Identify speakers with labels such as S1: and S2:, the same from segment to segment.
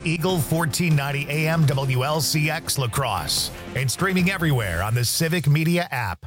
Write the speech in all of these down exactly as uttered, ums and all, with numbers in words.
S1: Eagle fourteen ninety A M W L C X La Crosse and streaming everywhere on the Civic Media app.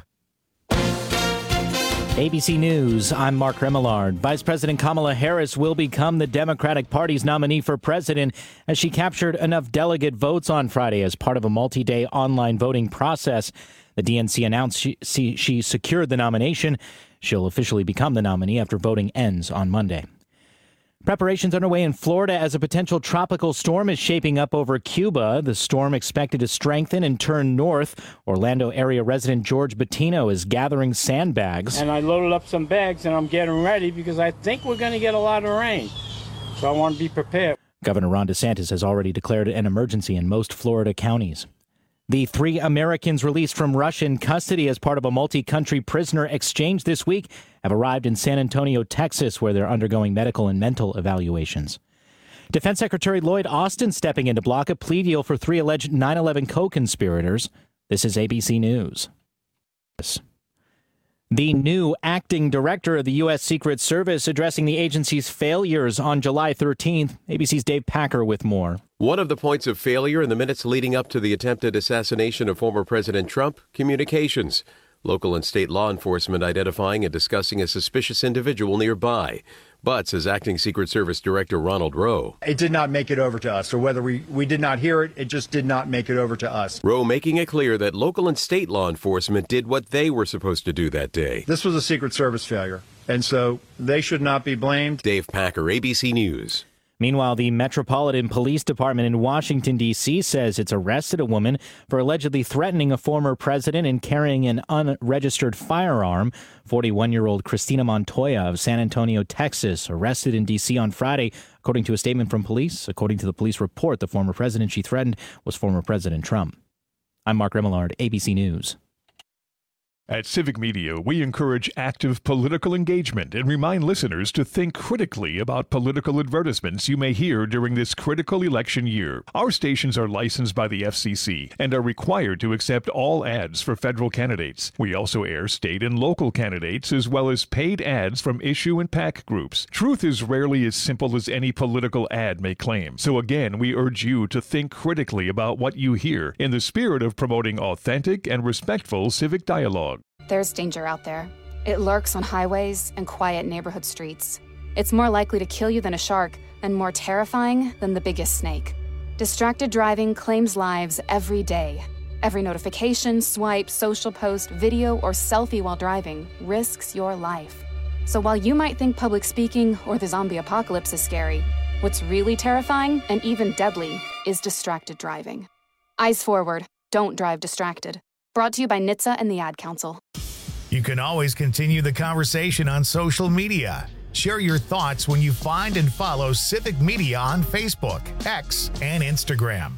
S2: A B C News, I'm Mark Remillard. Vice President Kamala Harris will become the Democratic Party's nominee for president as she captured enough delegate votes on Friday as part of a multi-day online voting process. The D N C announced she, she, she secured the nomination. She'll officially become the nominee after voting ends on Monday. Preparations underway in Florida as a potential tropical storm is shaping up over Cuba. The storm expected to strengthen and turn north. Orlando area resident George Bettino is gathering sandbags.
S3: And I loaded up some bags and I'm getting ready because I think we're going to get a lot of rain. So I want to be prepared.
S2: Governor Ron DeSantis has already declared an emergency in most Florida counties. The three Americans released from Russian custody as part of a multi-country prisoner exchange this week have arrived in San Antonio, Texas, where they're undergoing medical and mental evaluations. Defense Secretary Lloyd Austin stepping in to block a plea deal for three alleged nine eleven co-conspirators. This is A B C News. The new acting director of the U S. Secret Service addressing the agency's failures on July thirteenth. A B C's Dave Packer with more.
S4: One of the points of failure in the minutes leading up to the attempted assassination of former President Trump, communications. Local and state law enforcement identifying and discussing a suspicious individual nearby. But, says Acting Secret Service Director Ronald Rowe,
S5: it did not make it over to us, or whether we, we did not hear it, it just did not make it over to us.
S4: Rowe making it clear that local and state law enforcement did what they were supposed to do that day.
S5: This was a Secret Service failure, and so they should not be blamed.
S4: Dave Packer, A B C News.
S2: Meanwhile, the Metropolitan Police Department in Washington, D C says it's arrested a woman for allegedly threatening a former president and carrying an unregistered firearm. forty-one-year-old Christina Montoya of San Antonio, Texas, arrested in D C on Friday, according to a statement from police. According to the police report, the former president she threatened was former President Trump. I'm Mark Remillard, A B C News.
S6: At Civic Media, we encourage active political engagement and remind listeners to think critically about political advertisements you may hear during this critical election year. Our stations are licensed by the F C C and are required to accept all ads for federal candidates. We also air state and local candidates as well as paid ads from issue and PAC groups. Truth is rarely as simple as any political ad may claim. So again, we urge you to think critically about what you hear in the spirit of promoting authentic and respectful civic dialogue.
S7: There's danger out there. It lurks on highways and quiet neighborhood streets. It's more likely to kill you than a shark and more terrifying than the biggest snake. Distracted driving claims lives every day. Every notification, swipe, social post, video, or selfie while driving risks your life. So while you might think public speaking or the zombie apocalypse is scary, what's really terrifying and even deadly is distracted driving. Eyes forward. Don't drive distracted. Brought to you by N H T S A and the Ad Council.
S1: You can always continue the conversation on social media. Share your thoughts when you find and follow Civic Media on Facebook, X, and Instagram.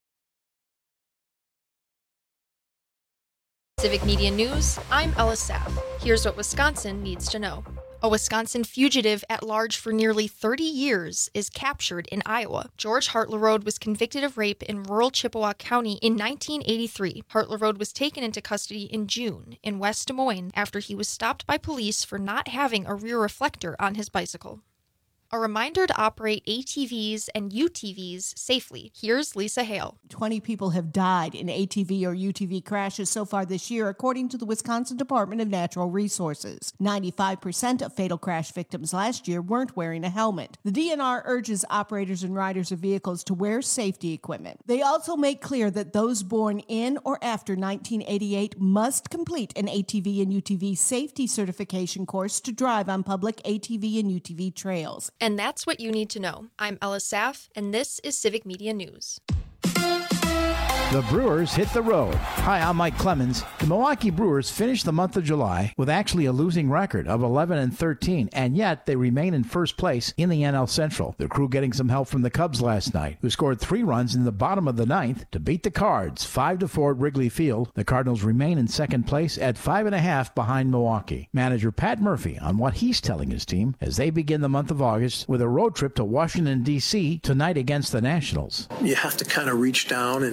S8: Civic Media News, I'm Ella Saff. Here's what Wisconsin needs to know. A Wisconsin fugitive at large for nearly thirty years is captured in Iowa. George Hartlerode was convicted of rape in rural Chippewa County in nineteen eighty-three. Hartlerode was taken into custody in June in West Des Moines after he was stopped by police for not having a rear reflector on his bicycle. A reminder to operate A T Vs and U T Vs safely. Here's Lisa Hale.
S9: twenty people have died in A T V or U T V crashes so far this year, according to the Wisconsin Department of Natural Resources. ninety-five percent of fatal crash victims last year weren't wearing a helmet. The D N R urges operators and riders of vehicles to wear safety equipment. They also make clear that those born in or after nineteen eighty-eight must complete an A T V and U T V safety certification course to drive on public A T V and U T V trails.
S8: And that's what you need to know. I'm Ella Saff, and this is Civic Media News.
S10: The Brewers hit the road. Hi, I'm Mike Clemens. The Milwaukee Brewers finished the month of July with actually a losing record of eleven and thirteen, and yet they remain in first place in the N L Central. The crew getting some help from the Cubs last night, who scored three runs in the bottom of the ninth to beat the Cards five to four at Wrigley Field. The Cardinals remain in second place at five and a half behind Milwaukee. Manager Pat Murphy on what he's telling his team as they begin the month of August with a road trip to Washington, D C tonight against the Nationals.
S11: You have to kind of reach down and kind of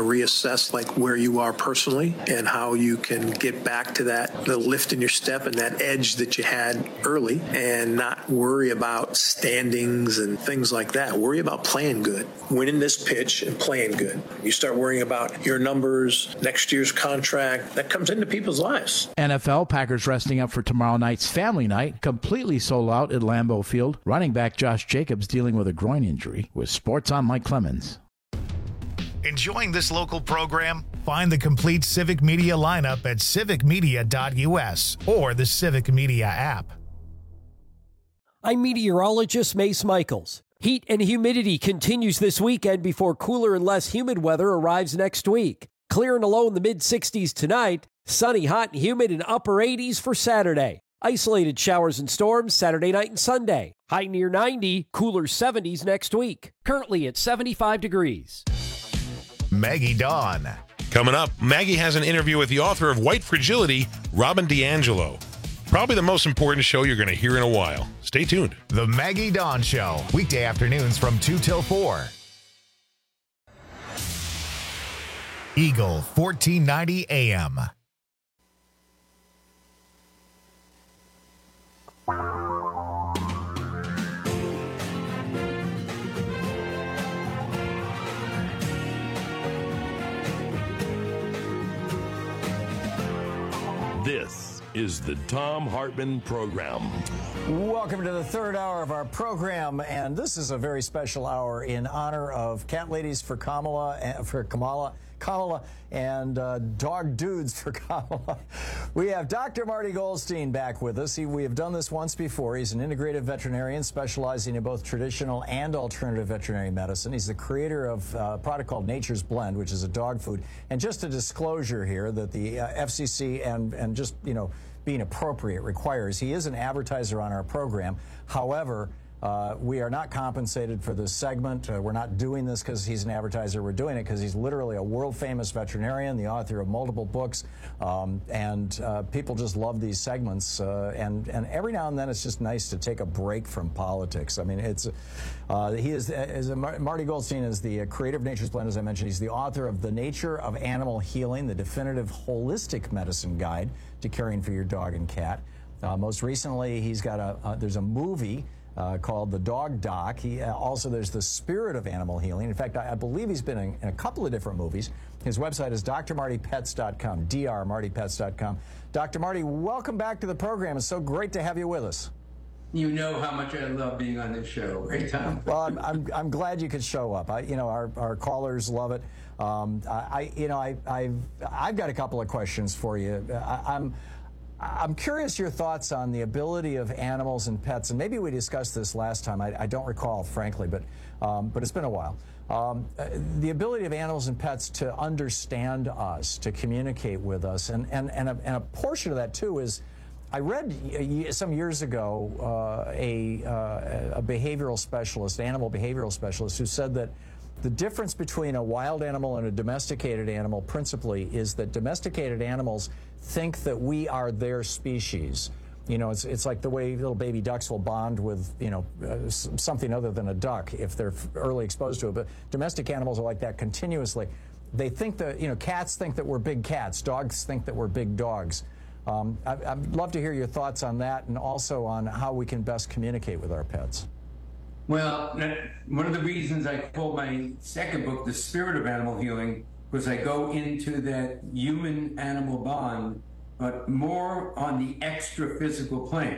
S11: reassess like where you are personally and how you can get back to that the lift in your step and that edge that you had early, and not worry about standings and things like that. Worry about playing good, winning this pitch and playing good. You start worrying about your numbers, next year's contract, that comes into people's lives.
S10: N F L, Packers resting up for tomorrow night's family night, completely sold out at Lambeau Field. Running back Josh Jacobs dealing with a groin injury. With Sports on, Mike Clemens.
S1: Enjoying this local program? Find the complete Civic Media lineup at civic media dot u s or the Civic Media app.
S12: I'm meteorologist Mace Michaels. Heat and humidity continues this weekend before cooler and less humid weather arrives next week. Clear and low in the mid sixties tonight. Sunny, hot, and humid in upper eighties for Saturday. Isolated showers and storms Saturday night and Sunday. High near ninety, cooler seventies next week. Currently at seventy-five degrees.
S1: Maggie Dawn.
S13: Coming up, Maggie has an interview with the author of White Fragility, Robin DiAngelo. Probably the most important show you're going to hear in a while. Stay tuned.
S1: The Maggie Dawn Show, weekday afternoons from two till four. Eagle fourteen ninety A M.
S14: This is the Thom Hartmann Program.
S15: Welcome to the third hour of our program, and this is a very special hour in honor of Cat Ladies for Kamala, for Kamala, Kamala, and uh, Dog Dudes for Kamala. We have Doctor Marty Goldstein back with us. He, we have done this once before. He's an integrative veterinarian specializing in both traditional and alternative veterinary medicine. He's the creator of a product called Nature's Blend, which is a dog food. And just a disclosure here that the uh, F C C and, and just, you know, being appropriate requires, he is an advertiser on our program. However, Uh, we are not compensated for this segment. Uh, we're not doing this because he's an advertiser. We're doing it because he's literally a world-famous veterinarian, the author of multiple books, um, and uh, people just love these segments. Uh, and and every now and then, it's just nice to take a break from politics. I mean, it's uh, he is, is a, Marty Goldstein is the creator of Nature's Blend, as I mentioned. He's the author of The Nature of Animal Healing, the definitive holistic medicine guide to caring for your dog and cat. Uh, most recently, he's got a uh, there's a movie. Uh, called The Dog Doc. He uh, also, there's The Spirit of Animal Healing. In fact, I, I believe he's been in, in a couple of different movies. His website is D R marty pets dot com, D R marty pets dot com. Doctor Marty, welcome back to the program. It's so great to have you with us.
S16: You know how much I love being on this show, right, Tom?
S15: Well, I'm, I'm, I'm glad you could show up. I, you know, our, our callers love it. Um, I, you know, I, I've, I've got a couple of questions for you. I, I'm I'm curious your thoughts on the ability of animals and pets, and maybe we discussed this last time. I, I don't recall, frankly, but um, but it's been a while. Um, the ability of animals and pets to understand us, to communicate with us, and and and a, and a portion of that too is, I read some years ago uh, a uh, a behavioral specialist, animal behavioral specialist, who said that the difference between a wild animal and a domesticated animal principally is that domesticated animals think that we are their species. You know, it's it's like the way little baby ducks will bond with, you know, uh, something other than a duck if they're early exposed to it. But domestic animals are like that continuously. They think that, you know, cats think that we're big cats. Dogs think that we're big dogs. Um, I, I'd love to hear your thoughts on that, and also on how we can best communicate with our pets.
S16: Well, one of the reasons I called my second book The Spirit of Animal Healing was I go into that human-animal bond, but more on the extra-physical plane.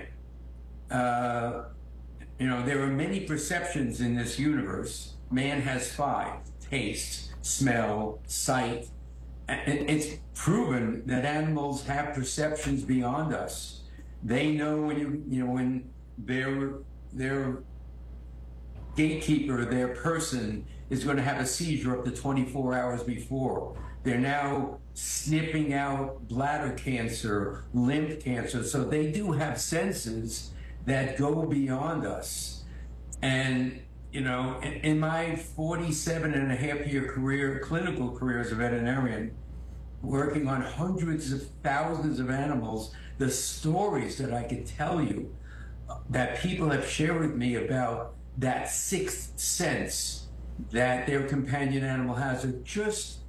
S16: Uh, you know, there are many perceptions in this universe. Man has five: taste, smell, sight. And it's proven that animals have perceptions beyond us. They know when you, you know, when their their gatekeeper, their person, is going to have a seizure up to twenty-four hours before. They're now sniffing out bladder cancer, lymph cancer. So they do have senses that go beyond us. And, you know, in, in my forty-seven and a half year career, clinical career as a veterinarian, working on hundreds of thousands of animals, the stories that I could tell you that people have shared with me about that sixth sense that their companion animal has are just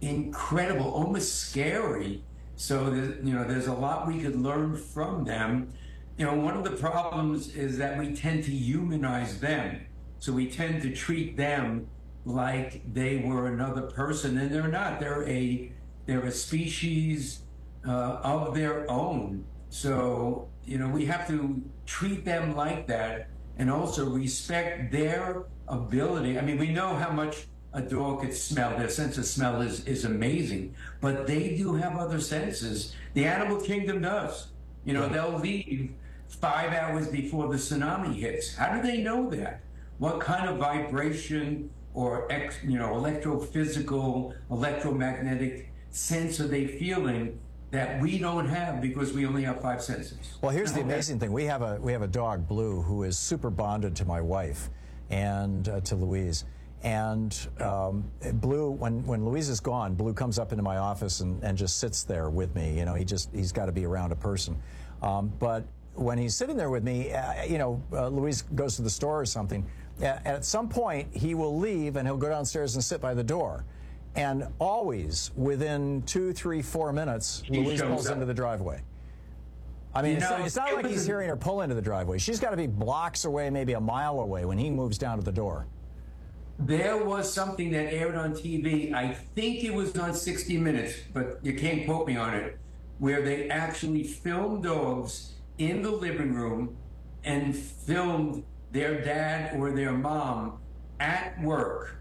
S16: incredible, almost scary. So, there's, you know, there's a lot we could learn from them. You know, one of the problems is that we tend to humanize them. So we tend to treat them like they were another person, and they're not. They're a they're a species uh, of their own. So, you know, we have to treat them like that and also respect their ability. I mean, we know how much a dog could smell. Their sense of smell is, is amazing, but they do have other senses. The animal kingdom does. You know, they'll leave five hours before the tsunami hits. How do they know that? What kind of vibration or, ex, you know, electrophysical, electromagnetic sense are they feeling that we don't have because we only have five senses?
S15: Well, here's the amazing thing. We have a we have a dog, Blue, who is super bonded to my wife and uh, to Louise. And um, Blue, when, when Louise is gone, Blue comes up into my office and, and just sits there with me. You know, he just, he's got to be around a person. Um, but when he's sitting there with me, uh, you know, uh, Louise goes to the store or something. Uh, at some point, he will leave and he'll go downstairs and sit by the door. And always within two, three, four minutes,
S16: He
S15: Louise pulls
S16: up.
S15: into the driveway. I mean,
S16: You
S15: it's,
S16: know,
S15: not, it's not like he's hearing her pull into the driveway. She's got to be blocks away, maybe a mile away when he moves down to the door.
S16: There was something that aired on T V, I think it was on sixty minutes, but you can't quote me on it, where they actually filmed dogs in the living room and filmed their dad or their mom at work.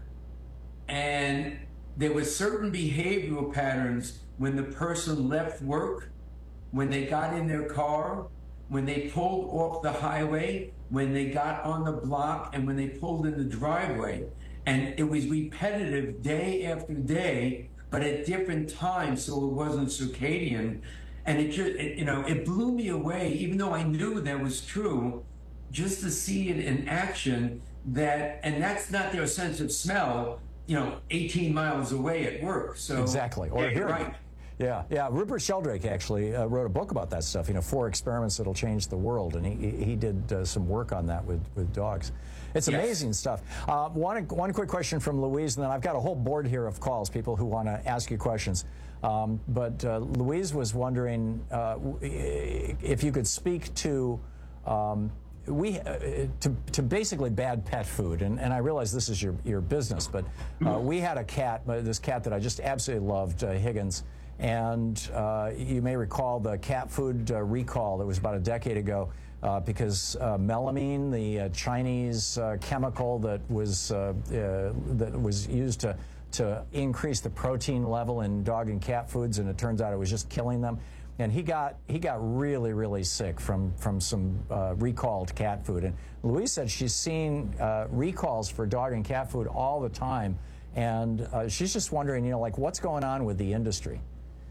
S16: And there were certain behavioral patterns when the person left work, when they got in their car, when they pulled off the highway, when they got on the block, and when they pulled in the driveway. And it was repetitive day after day, but at different times, so it wasn't circadian. And it just, it, you know, it blew me away, even though I knew that was true, just to see it in action. That, and that's not their sense of smell, you know, eighteen miles away at work. So
S15: exactly, or
S16: yeah,
S15: hearing.
S16: right.
S15: Yeah, yeah. Rupert Sheldrake actually uh, wrote a book about that stuff. You know, four experiments that'll change the world, and he he did uh, some work on that with with dogs. It's
S16: Yes.
S15: amazing stuff. Uh, one one quick question from Louise, and then I've got a whole board here of calls, people who want to ask you questions. Um, but uh, Louise was wondering uh, if you could speak to. Um, We uh, to, to basically bad pet food, and, and I realize this is your, your business, but uh, we had a cat, uh, this cat that I just absolutely loved, uh, Higgins, and uh, you may recall the cat food uh, recall that was about a decade ago uh, because uh, melamine, the uh, Chinese uh, chemical that was uh, uh, that was used to to increase the protein level in dog and cat foods, and it turns out it was just killing them. And he got he got really, really sick from, from some uh, recalled cat food. And Louise said she's seen uh, recalls for dog and cat food all the time. And uh, she's just wondering, you know, like, what's going on with the industry?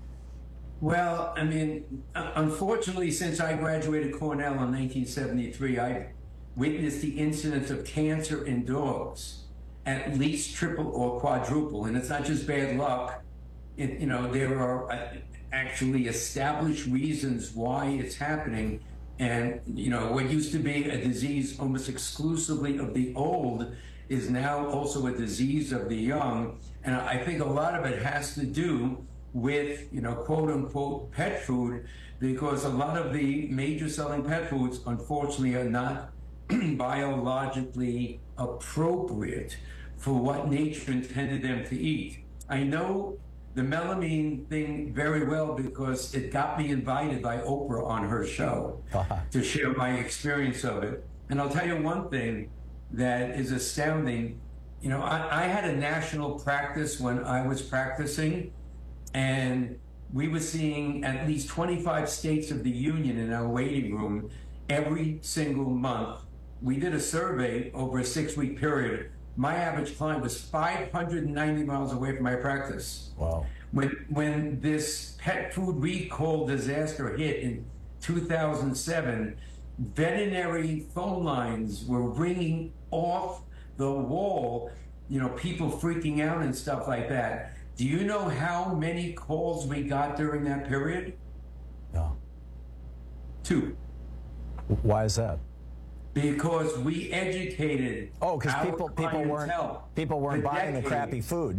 S16: Well, I mean, unfortunately, since I graduated Cornell in nineteen seventy-three, I've witnessed the incidence of cancer in dogs at least triple or quadruple. And it's not just bad luck. It, you know, there are uh, actually established reasons why it's happening. And, you know, what used to be a disease almost exclusively of the old is now also a disease of the young. And I think a lot of it has to do with, you know, quote unquote pet food, because a lot of the major selling pet foods, unfortunately, are not biologically appropriate for what nature intended them to eat. I know the melamine thing very well because it got me invited by Oprah on her show to share my experience of it. And I'll tell you one thing that is astounding. You know, I, I had a national practice when I was practicing, and we were seeing at least twenty-five states of the union in our waiting room every single month. We did a survey over a six-week period. My average client was five hundred ninety miles away from my practice.
S15: Wow.
S16: When, when this pet food recall disaster hit in two thousand seven, veterinary phone lines were ringing off the wall, you know, people freaking out and stuff like that. Do you know how many calls we got during that period?
S15: No.
S16: Two.
S15: Why is that?
S16: Because we educated.
S15: Oh, because
S16: our
S15: people people weren't
S16: clientele
S15: people weren't
S16: for
S15: buying the
S16: decades.
S15: crappy food.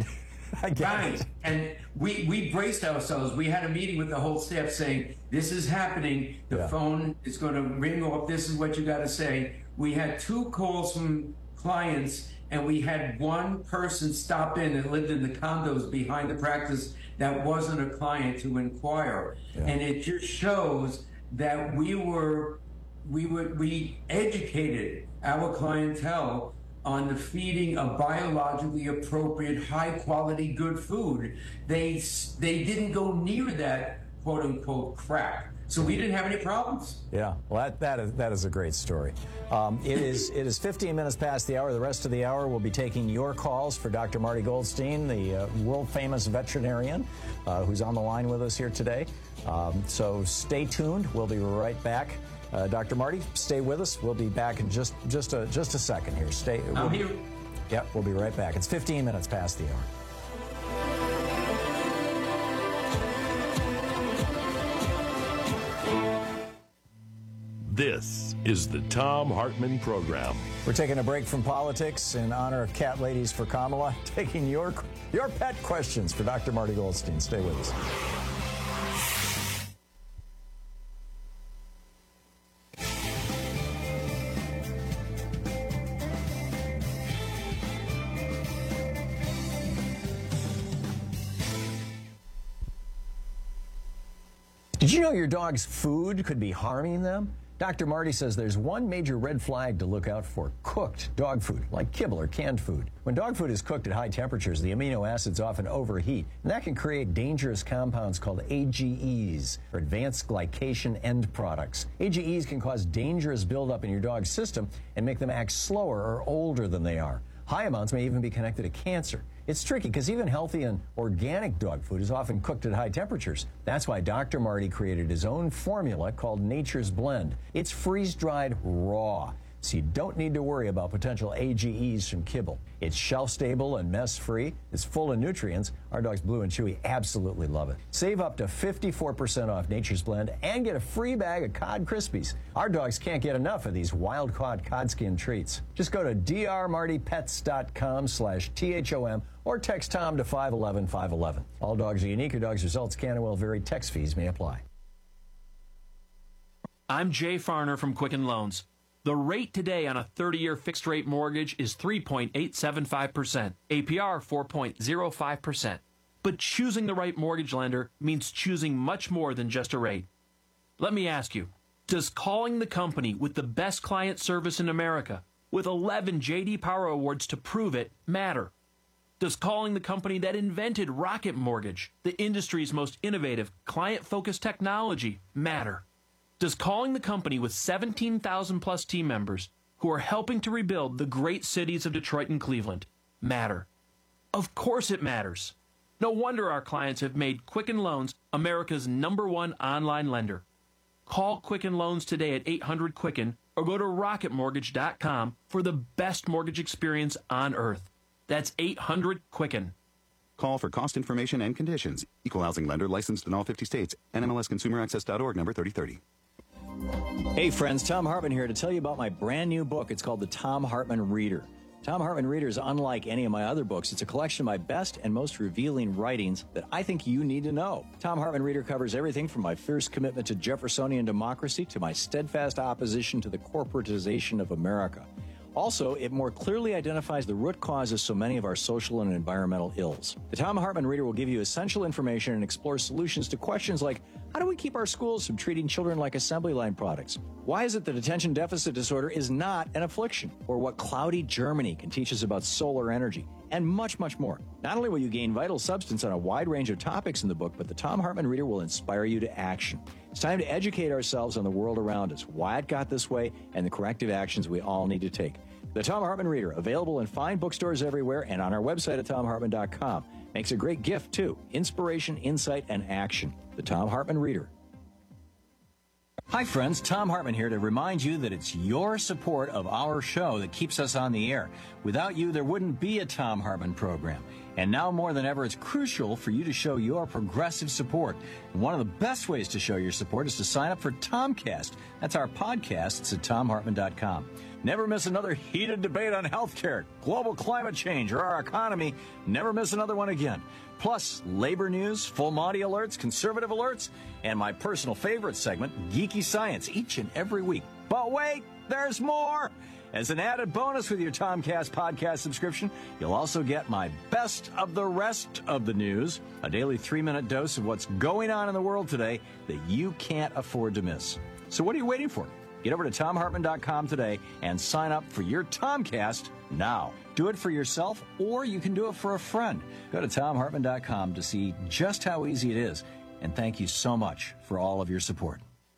S15: I get
S16: right.
S15: it.
S16: And we, we braced ourselves. We had a meeting with the whole staff saying, this is happening. The
S15: Yeah.
S16: phone is going to ring off. This is what you got to say. We had two calls from clients, and we had one person stop in and lived in the condos behind the practice that wasn't a client to inquire.
S15: Yeah.
S16: And it just shows that we were, we were, we educated our clientele on the feeding of biologically appropriate, high quality, good food. They, they didn't go near that quote unquote crap. So we didn't have any problems.
S15: Yeah, well, that, that, is, that is a great story. Um, it is it is fifteen minutes past the hour. The rest of the hour, we'll be taking your calls for Doctor Marty Goldstein, the uh, world-famous veterinarian uh, who's on the line with us here today. Um, so stay tuned. We'll be right back. Uh, Doctor Marty, stay with us. We'll be back in just just a, just a second here. Stay.
S16: I'm
S15: we'll,
S16: here.
S15: Yep, we'll be right back. It's fifteen minutes past the hour.
S14: This is the Thom Hartmann Program.
S15: We're taking a break from politics in honor of Cat Ladies for Kamala, taking your your pet questions for Doctor Marty Goldstein. Stay with us. Did you know your dog's food could be harming them? Doctor Marty says there's one major red flag to look out for: cooked dog food, like kibble or canned food. When dog food is cooked at high temperatures, the amino acids often overheat, and that can create dangerous compounds called A G Es, or advanced glycation end products. A G Es can cause dangerous buildup in your dog's system and make them act slower or older than they are. High amounts may even be connected to cancer. It's tricky because even healthy and organic dog food is often cooked at high temperatures. That's why Doctor Marty created his own formula called Nature's Blend. It's freeze-dried raw, so you don't need to worry about potential A G Es from kibble. It's shelf-stable and mess-free. It's full of nutrients. Our dogs Blue and Chewy absolutely love it. Save up to fifty-four percent off Nature's Blend and get a free bag of Cod Krispies. Our dogs can't get enough of these wild-caught cod skin treats. Just go to drmartypets.com slash T H O M or text Tom to five one one five one one. All dogs are unique. Your dog's results can and will vary. Text fees may apply.
S17: I'm Jay Farner from Quicken Loans. The rate today on a thirty-year fixed-rate mortgage is three point eight seven five percent, A P R four point zero five percent. But choosing the right mortgage lender means choosing much more than just a rate. Let me ask you, does calling the company with the best client service in America, with eleven J D Power Awards to prove it, matter? Does calling the company that invented Rocket Mortgage, the industry's most innovative, client-focused technology, matter? Does calling the company with seventeen thousand plus team members who are helping to rebuild the great cities of Detroit and Cleveland matter? Of course it matters. No wonder our clients have made Quicken Loans America's number one online lender. Call Quicken Loans today at eight hundred Quicken or go to rocket mortgage dot com for the best mortgage experience on earth. That's eight hundred Quicken.
S18: Call for cost information and conditions. Equal housing lender licensed in all fifty states. N M L S consumer access dot org number thirty thirty.
S15: Hey friends, Thom Hartmann here to tell you about my brand new book. It's called The Thom Hartmann Reader. Thom Hartmann Reader is unlike any of my other books. It's a collection of my best and most revealing writings that I think you need to know. Thom Hartmann Reader covers everything from my fierce commitment to Jeffersonian democracy to my steadfast opposition to the corporatization of America. Also, it more clearly identifies the root causes of so many of our social and environmental ills. The Thom Hartmann Reader will give you essential information and explore solutions to questions like, how do we keep our schools from treating children like assembly line products? Why is it that attention deficit disorder is not an affliction? Or what cloudy Germany can teach us about solar energy? And much, much more. Not only will you gain vital substance on a wide range of topics in the book, but the Thom Hartmann Reader will inspire you to action. It's time to educate ourselves on the world around us, why it got this way, and the corrective actions we all need to take. The Thom Hartmann Reader, available in fine bookstores everywhere and on our website at thom hartmann dot com. Makes a great gift, too. Inspiration, insight, and action. The Thom Hartmann Reader. Hi, friends. Thom Hartmann here to remind you that it's your support of our show that keeps us on the air. Without you, there wouldn't be a Thom Hartmann program. And now more than ever, it's crucial for you to show your progressive support. And one of the best ways to show your support is to sign up for Tomcast. That's our podcast. It's at thom hartmann dot com. Never miss another heated debate on healthcare, global climate change, or our economy. Never miss another one again. Plus, labor news, full Monty alerts, conservative alerts, and my personal favorite segment, Geeky Science, each and every week. But wait, there's more! As an added bonus with your Tomcast podcast subscription, you'll also get my best of the rest of the news, a daily three-minute dose of what's going on in the world today that you can't afford to miss. So what are you waiting for? Get over to tom hartman dot com today and sign up for your Tomcast now. Do it for yourself, or you can do it for a friend. Go to tom hartman dot com to see just how easy it is. And thank you so much for all of your support.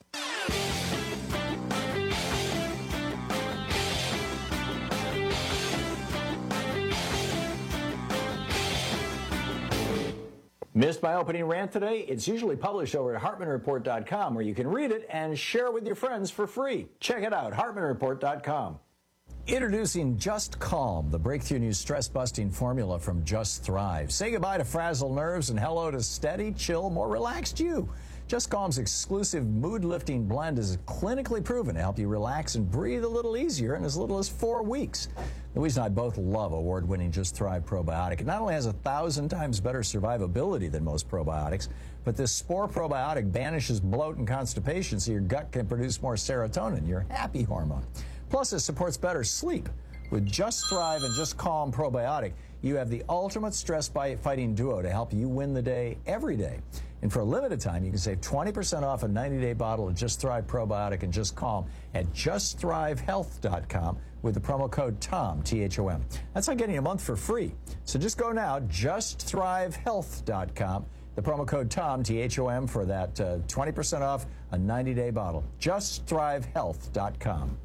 S15: Missed my opening rant today? It's usually published over at hartman report dot com, where you can read it and share it with your friends for free. Check it out, hartman report dot com. Introducing Just Calm, the breakthrough new stress-busting formula from Just Thrive. Say goodbye to frazzled nerves and hello to steady, chill, more relaxed you. Just Calm's exclusive mood-lifting blend is clinically proven to help you relax and breathe a little easier in as little as four weeks. Louise and I both love award-winning Just Thrive probiotic. It not only has a thousand times better survivability than most probiotics, but this spore probiotic banishes bloat and constipation so your gut can produce more serotonin, your happy hormone. Plus, it supports better sleep. With Just Thrive and Just Calm probiotic, you have the ultimate stress-fighting duo to help you win the day every day. And for a limited time, you can save twenty percent off a ninety-day bottle of Just Thrive probiotic and Just Calm at just thrive health dot com with the promo code TOM, T H O M. That's like getting a month for free. So just go now, just thrive health dot com, the promo code TOM, T H O M, for that uh, twenty percent off a ninety-day bottle. just thrive health dot com.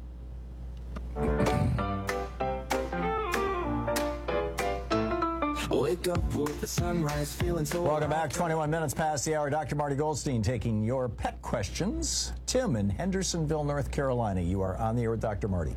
S15: Wake up with the sunrise, feeling so. Welcome back. twenty-one minutes past the hour. Doctor Marty Goldstein taking your pet questions. Tim in Hendersonville, North Carolina. You are on the air with Doctor Marty.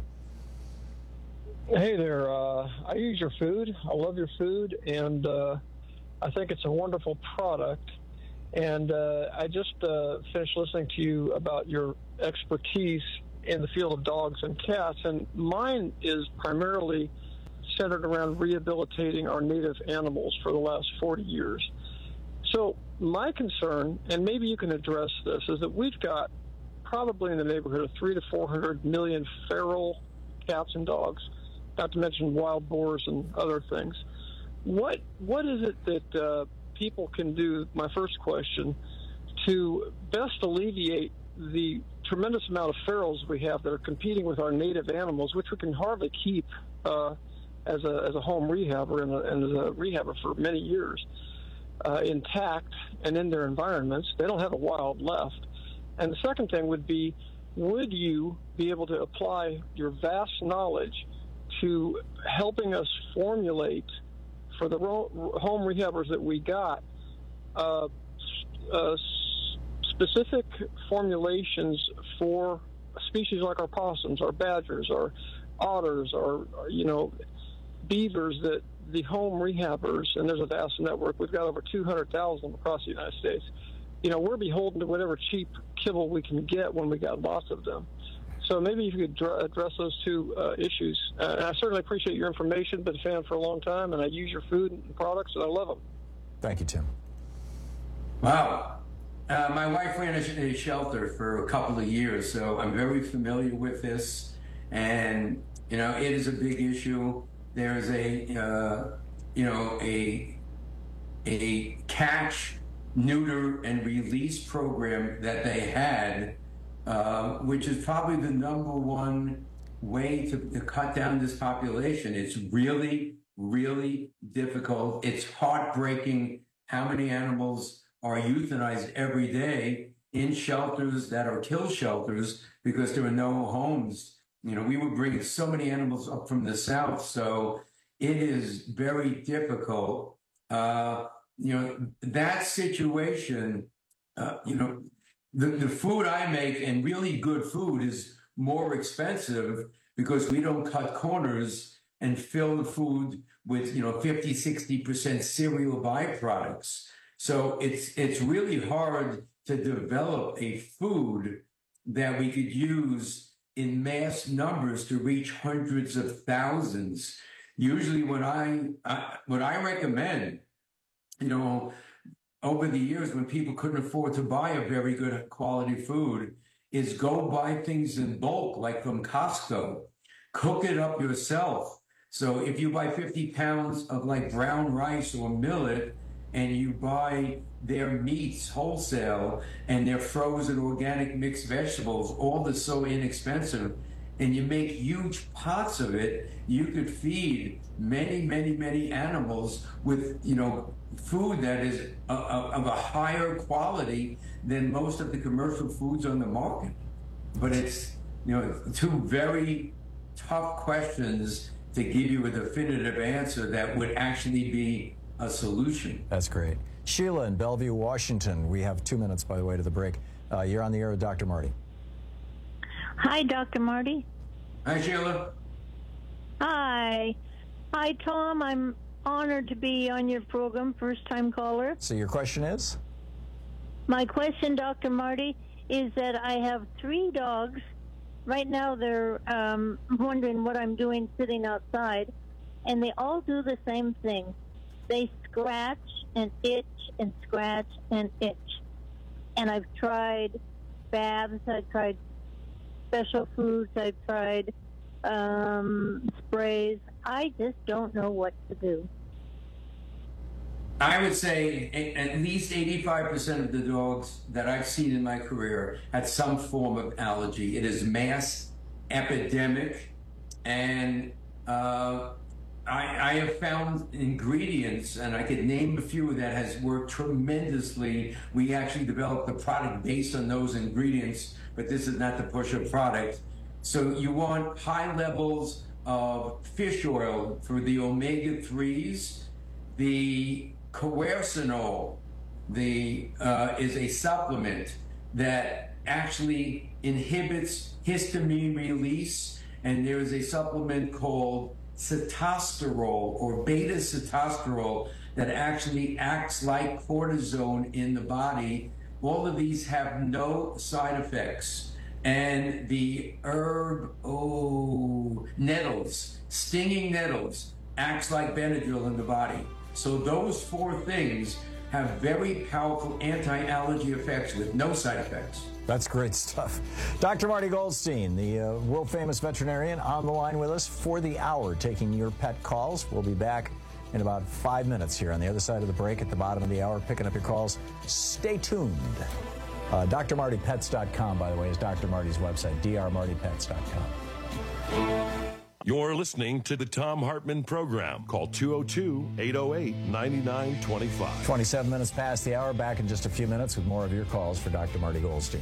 S19: Hey there. Uh, I use your food. I love your food, and uh, I think it's a wonderful product. And uh, I just uh, finished listening to you about your expertise in the field of dogs and cats, and mine is primarily centered around rehabilitating our native animals for the last forty years. So my concern, and maybe you can address this, is that we've got probably in the neighborhood of three to four hundred million feral cats and dogs, not to mention wild boars and other things. What what is it that uh, people can do, my first question, to best alleviate the tremendous amount of ferals we have that are competing with our native animals, which we can hardly keep uh, as a as a home rehabber and, a, and as a rehabber for many years, uh, intact and in their environments? They don't have a wild left. And the second thing would be, would you be able to apply your vast knowledge to helping us formulate for the ro- home rehabbers that we got uh, uh, specific formulations for species like our possums, our badgers, our otters, our, you know, beavers, that the home rehabbers, and there's a vast network, we've got over two hundred thousand across the United States, you know, we're beholden to whatever cheap kibble we can get when we got lots of them. So maybe if you could dr- address those two uh, issues. Uh, and I certainly appreciate your information, been a fan for a long time, and I use your food and products, and I love them.
S15: Thank you, Tim.
S16: Wow. Uh, my wife ran a, a shelter for a couple of years, so I'm very familiar with this. And, you know, it is a big issue. There's a, uh, you know, a, a catch, neuter, and release program that they had, uh, which is probably the number one way to, to cut down this population. It's really, really difficult. It's heartbreaking how many animals are euthanized every day in shelters that are kill shelters because there are no homes. You know, we were bringing so many animals up from the south, so it is very difficult. Uh, you know, that situation, uh, you know, the, the food I make, and really good food, is more expensive because we don't cut corners and fill the food with, you know, fifty, sixty percent cereal byproducts. So it's it's really hard to develop a food that we could use in mass numbers to reach hundreds of thousands. Usually what I, I what I recommend, you know, over the years when people couldn't afford to buy a very good quality food, is go buy things in bulk, like from Costco. Cook it up yourself. So if you buy fifty pounds of like brown rice or millet, and you buy their meats wholesale and their frozen organic mixed vegetables, all that's so inexpensive, and you make huge pots of it, you could feed many, many, many animals with, you know, food that is a, a, of a higher quality than most of the commercial foods on the market. But it's, you know, two very tough questions to give you a definitive answer that would actually be a solution.
S15: That's great. Sheila in Bellevue, Washington. We have two minutes, by the way, to the break. Uh, you're on the air with Doctor Marty.
S20: Hi, Doctor Marty.
S16: Hi, Sheila.
S20: Hi. Hi, Tom. I'm honored to be on your program, first-time caller.
S15: So your question is?
S20: My question, Doctor Marty, is that I have three dogs. Right now they're um, wondering what I'm doing sitting outside, and they all do the same thing. They scratch and itch and scratch and itch. And I've tried baths, I've tried special foods, I've tried um, sprays. I just don't know what to do.
S16: I would say at least eighty-five percent of the dogs that I've seen in my career had some form of allergy. It is mass epidemic, and uh, I, I have found ingredients, and I could name a few that has worked tremendously. We actually developed the product based on those ingredients, but this is not the push of product. So you want high levels of fish oil for the omega threes. The quercetinol the, uh, is a supplement that actually inhibits histamine release, and there is a supplement called sitosterol or beta sitosterol that actually acts like cortisone in the body. All of these have no side effects. And the herb, oh, nettles, stinging nettles, acts like Benadryl in the body. So those four things have very powerful anti-allergy effects with no side effects.
S15: That's great stuff. Doctor Marty Goldstein, the uh, world-famous veterinarian, on the line with us for the hour, taking your pet calls. We'll be back in about five minutes here on the other side of the break at the bottom of the hour, picking up your calls. Stay tuned. Uh, D R Marty Pets dot com, by the way, is Doctor Marty's website, D R Marty Pets dot com.
S14: You're listening to the Thom Hartmann Program. Call two oh two, eight oh eight, nine nine two five.
S15: twenty-seven minutes past the hour. Back in just a few minutes with more of your calls for Doctor Marty Goldstein.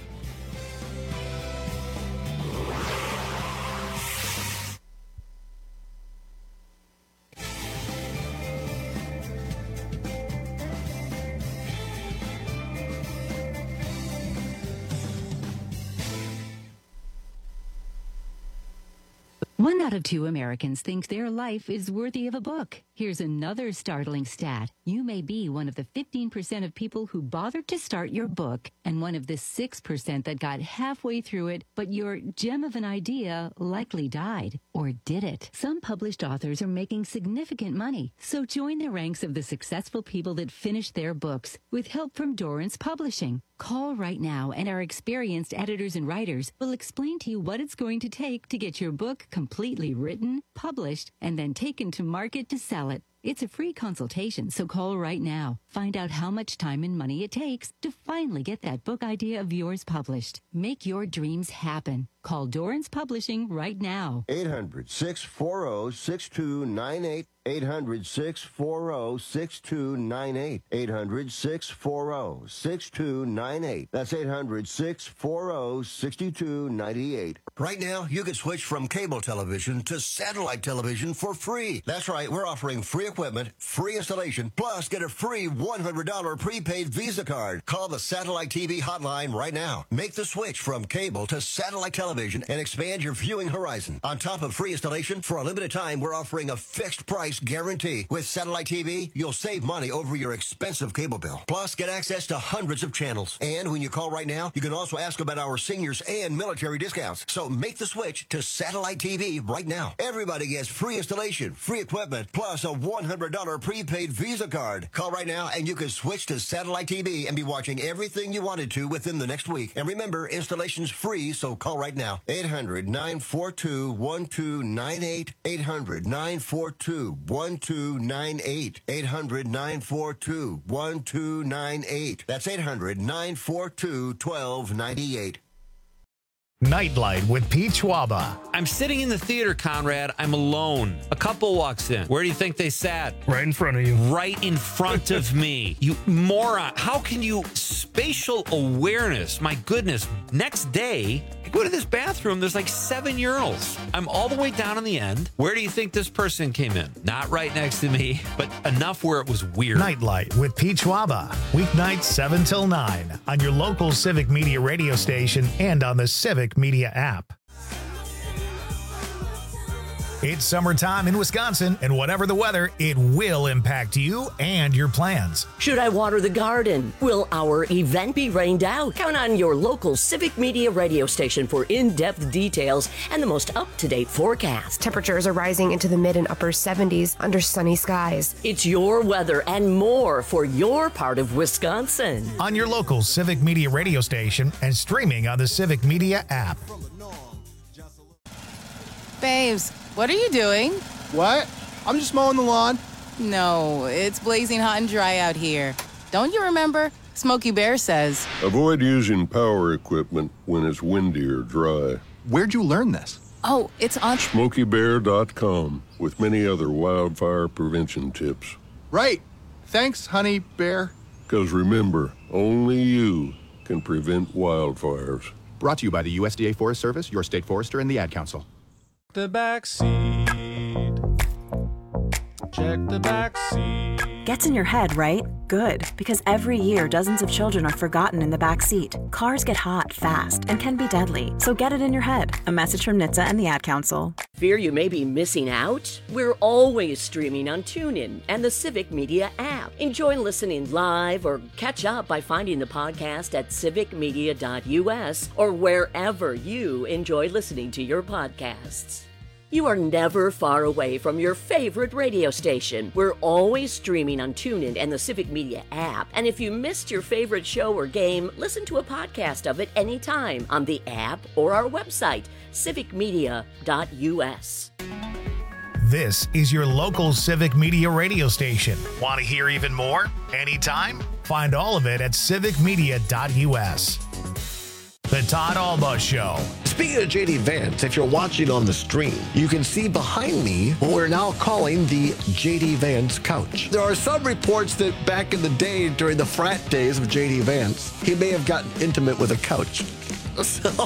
S21: One out of two Americans think their life is worthy of a book. Here's another startling stat. You may be one of the fifteen percent of people who bothered to start your book and one of the six percent that got halfway through it, but your gem of an idea likely died. Or did it? Some published authors are making significant money, so join the ranks of the successful people that finished their books with help from Dorrance Publishing. Call right now, and our experienced editors and writers will explain to you what it's going to take to get your book completely written, published, and then taken to market to sell it. It's a free consultation, so call right now. Find out how much time and money it takes to finally get that book idea of yours published. Make your dreams happen. Call Dorrance Publishing right now.
S22: eight hundred, six four zero, six two nine eight. eight hundred, six four zero, six two nine eight. eight hundred, six four zero, six two nine eight. That's eight hundred, six four zero, six two nine eight.
S23: Right now, you can switch from cable television to satellite television for free. That's right, we're offering free
S22: equipment, free installation, plus get a free one hundred dollars prepaid Visa card. Call the Satellite T V hotline right now. Make the switch from cable to satellite television and expand your viewing horizon. On top of free installation, for a limited time, we're offering a fixed price guarantee. With Satellite T V, you'll save money over your expensive cable bill. Plus, get access to hundreds of channels. And when you call right now, you can also ask about our seniors and military discounts. So make the switch to Satellite T V right now. Everybody gets free installation, free equipment, plus a one hundred dollars prepaid Visa card. Call right now and you can switch to Satellite T V and be watching everything you wanted to within the next week. And remember, installation's free, so call right now. eight hundred, nine four two, one two nine eight. eight hundred, nine four two, one two nine eight. eight hundred, nine four two, one two nine eight. That's eight hundred, nine four two, one two nine eight.
S1: Nightlight with Pete Schwaba.
S3: I'm sitting in the theater, Conrad. I'm alone. A couple walks in. Where do you think they sat?
S5: Right in front of you.
S3: Right in front of me. You moron. How can you... Spatial awareness. My goodness. Next day, I go to this bathroom. There's like seven urinals. I'm all the way down on the end. Where do you think this person came in? Not right next to me, but enough where it was weird.
S1: Nightlight with Pete Schwaba. Weeknights seven till nine on your local Civic Media radio station and on the Civic Media app. It's summertime in Wisconsin, and whatever the weather, it will impact you and your plans.
S23: Should I water the garden? Will our event be rained out? Count on your local Civic Media radio station for in-depth details and the most up-to-date forecast.
S24: Temperatures are rising into the mid and upper seventies under sunny skies.
S23: It's your weather and more for your part of Wisconsin.
S1: On your local Civic Media radio station and streaming on the Civic Media app.
S25: Babes, what are you doing?
S26: What? I'm just mowing the lawn.
S25: No, it's blazing hot and dry out here. Don't you remember? Smokey Bear says.
S27: Avoid using power equipment when it's windy or dry.
S26: Where'd you learn this?
S25: Oh, it's on
S27: smokey bear dot com with many other wildfire prevention tips.
S26: Right. Thanks, honey bear.
S27: Because remember, only you can prevent wildfires.
S26: Brought to you by the U S D A Forest Service, your state forester, and the Ad Council.
S28: The back seat. Check the back seat.
S29: Gets in your head, right? Good, because every year dozens of children are forgotten in the back seat. Cars get hot fast and can be deadly, so get it in your head. A message from N H T S A and the Ad Council.
S23: Fear you may be missing out? We're always streaming on TuneIn and the Civic Media app. Enjoy listening live or catch up by finding the podcast at civic media dot U S or wherever you enjoy listening to your podcasts. You are never far away from your favorite radio station. We're always streaming on TuneIn and the Civic Media app. And if you missed your favorite show or game, listen to a podcast of it anytime on the app or our website, civic media dot U S.
S1: This is your local Civic Media radio station. Want to hear even more? Anytime? Find all of it at civic media dot U S. The Todd Alba Show.
S30: Speaking of J D Vance, if you're watching on the stream, you can see behind me what we're now calling the J D Vance couch. There are some reports that back in the day, during the frat days of J D Vance, he may have gotten intimate with a couch. So...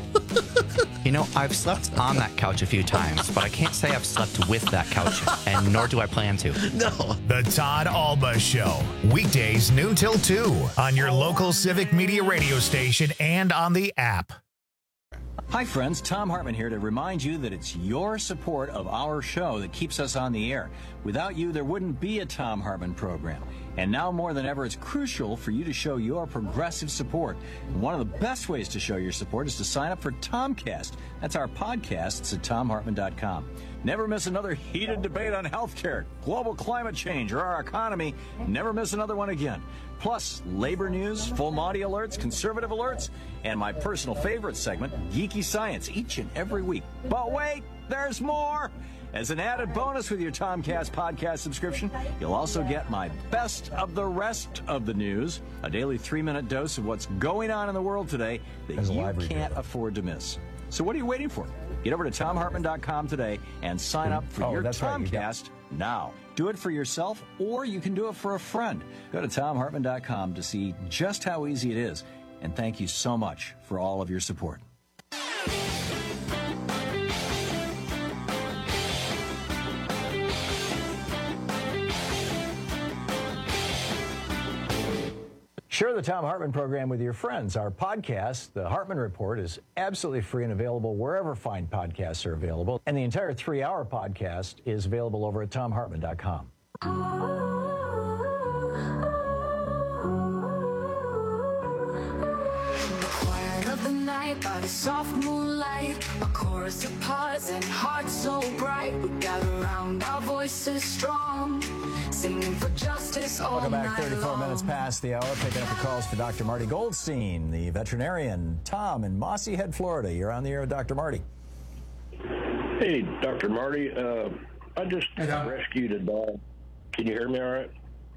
S31: You know, I've slept on that couch a few times, but I can't say I've slept with that couch, and nor do I plan to.
S30: No.
S1: The Todd Alba Show. Weekdays noon till two on your local Civic Media radio station and on the app.
S15: Hi, friends. Tom Hartman here to remind you that it's your support of our show that keeps us on the air. Without you, there wouldn't be a Tom Hartman program. And now more than ever, it's crucial for you to show your progressive support. And one of the best ways to show your support is to sign up for Tomcast. That's our podcast. It's at tom hartman dot com. Never miss another heated debate on healthcare, global climate change, or our economy. Never miss another one again. Plus, labor news, full Monty alerts, conservative alerts, and my personal favorite segment, Geeky Science, each and every week. But wait, there's more! As an added bonus with your Tomcast podcast subscription, you'll also get my best of the rest of the news, a daily three-minute dose of what's going on in the world today that
S26: As a
S15: you
S26: library
S15: can't
S26: data.
S15: afford to miss. So what are you waiting for? Get over to tom hartman dot com today and sign up for
S26: Oh,
S15: your
S26: that's right, you got-
S15: Tomcast now. Do it for yourself, or you can do it for a friend. Go to tom hartman dot com to see just how easy it is. And thank you so much for all of your support. Share the Thom Hartmann program with your friends. Our podcast, The Hartmann Report, is absolutely free and available wherever fine podcasts are available. And the entire three-hour podcast is available over at thom hartmann dot com.
S2: Of the night, by the soft moonlight, a chorus of parts and hearts so bright. We gather around, our voices strong, singing for justice all
S15: Welcome back.
S2: night
S15: thirty-four
S2: long.
S15: minutes past the hour. Picking up the calls for Doctor Marty Goldstein, the veterinarian. Tom in Mossy Head, Florida. You're on the air with Doctor Marty.
S4: Hey, Doctor Marty. Uh, I just rescued a dog. Can you hear me all right?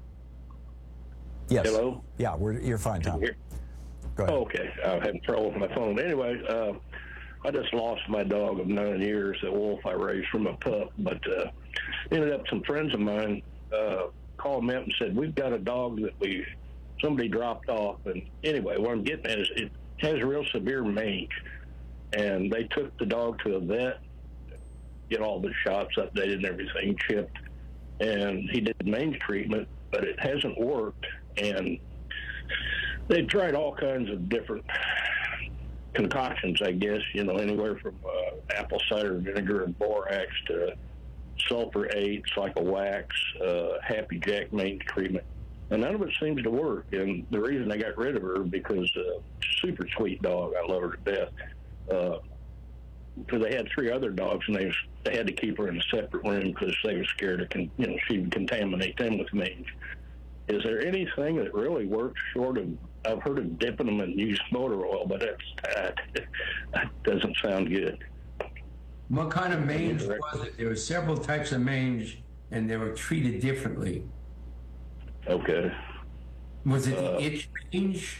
S15: Yes.
S4: Hello?
S15: Yeah, we're, you're fine, Tom.
S4: You hear-
S15: Go ahead.
S4: Oh, okay. I'm having trouble with my phone. Anyway, uh, I just lost my dog of nine years, a wolf I raised from a pup. But uh, ended up some friends of mine uh, called me up and said, we've got a dog that we somebody dropped off. And anyway, what I'm getting at is it has real severe mange. And they took the dog to a vet, get all the shots updated and everything, chipped. And he did mange treatment, but it hasn't worked. And they've tried all kinds of different concoctions, I guess, you know, anywhere from uh, apple cider vinegar and borax to sulfur eights, like a wax, uh, Happy Jack mange treatment. And none of it seems to work. And the reason I got rid of her, because uh, super sweet dog, I love her to death. Uh, because they had three other dogs, and they was, they had to keep her in a separate room because they were scared of, con- you know, she would contaminate them with mange. Is there anything that really works short of, I've heard of dipping them in used motor oil, but that's, that, that doesn't sound good.
S16: What kind of mange was it? There were several types of mange, and they were treated differently.
S4: Okay.
S16: Was it
S4: Uh,
S16: the itch mange?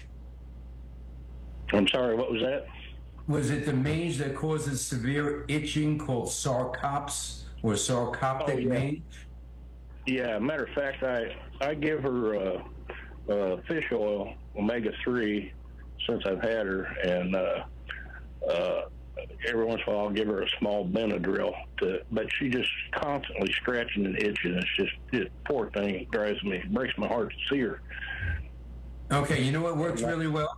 S4: I'm sorry, what was that?
S16: Was it the mange that causes severe itching called sarcops or sarcoptic
S4: Oh, yeah.
S16: mange?
S4: Yeah, matter of fact, I, I give her uh, uh, fish oil, omega three, since I've had her, and uh, uh, every once in a while I'll give her a small Benadryl, to, but she just constantly scratching and itching. It's just, it, poor thing, it drives me, it breaks my heart to see her.
S16: Okay, you know what works really well?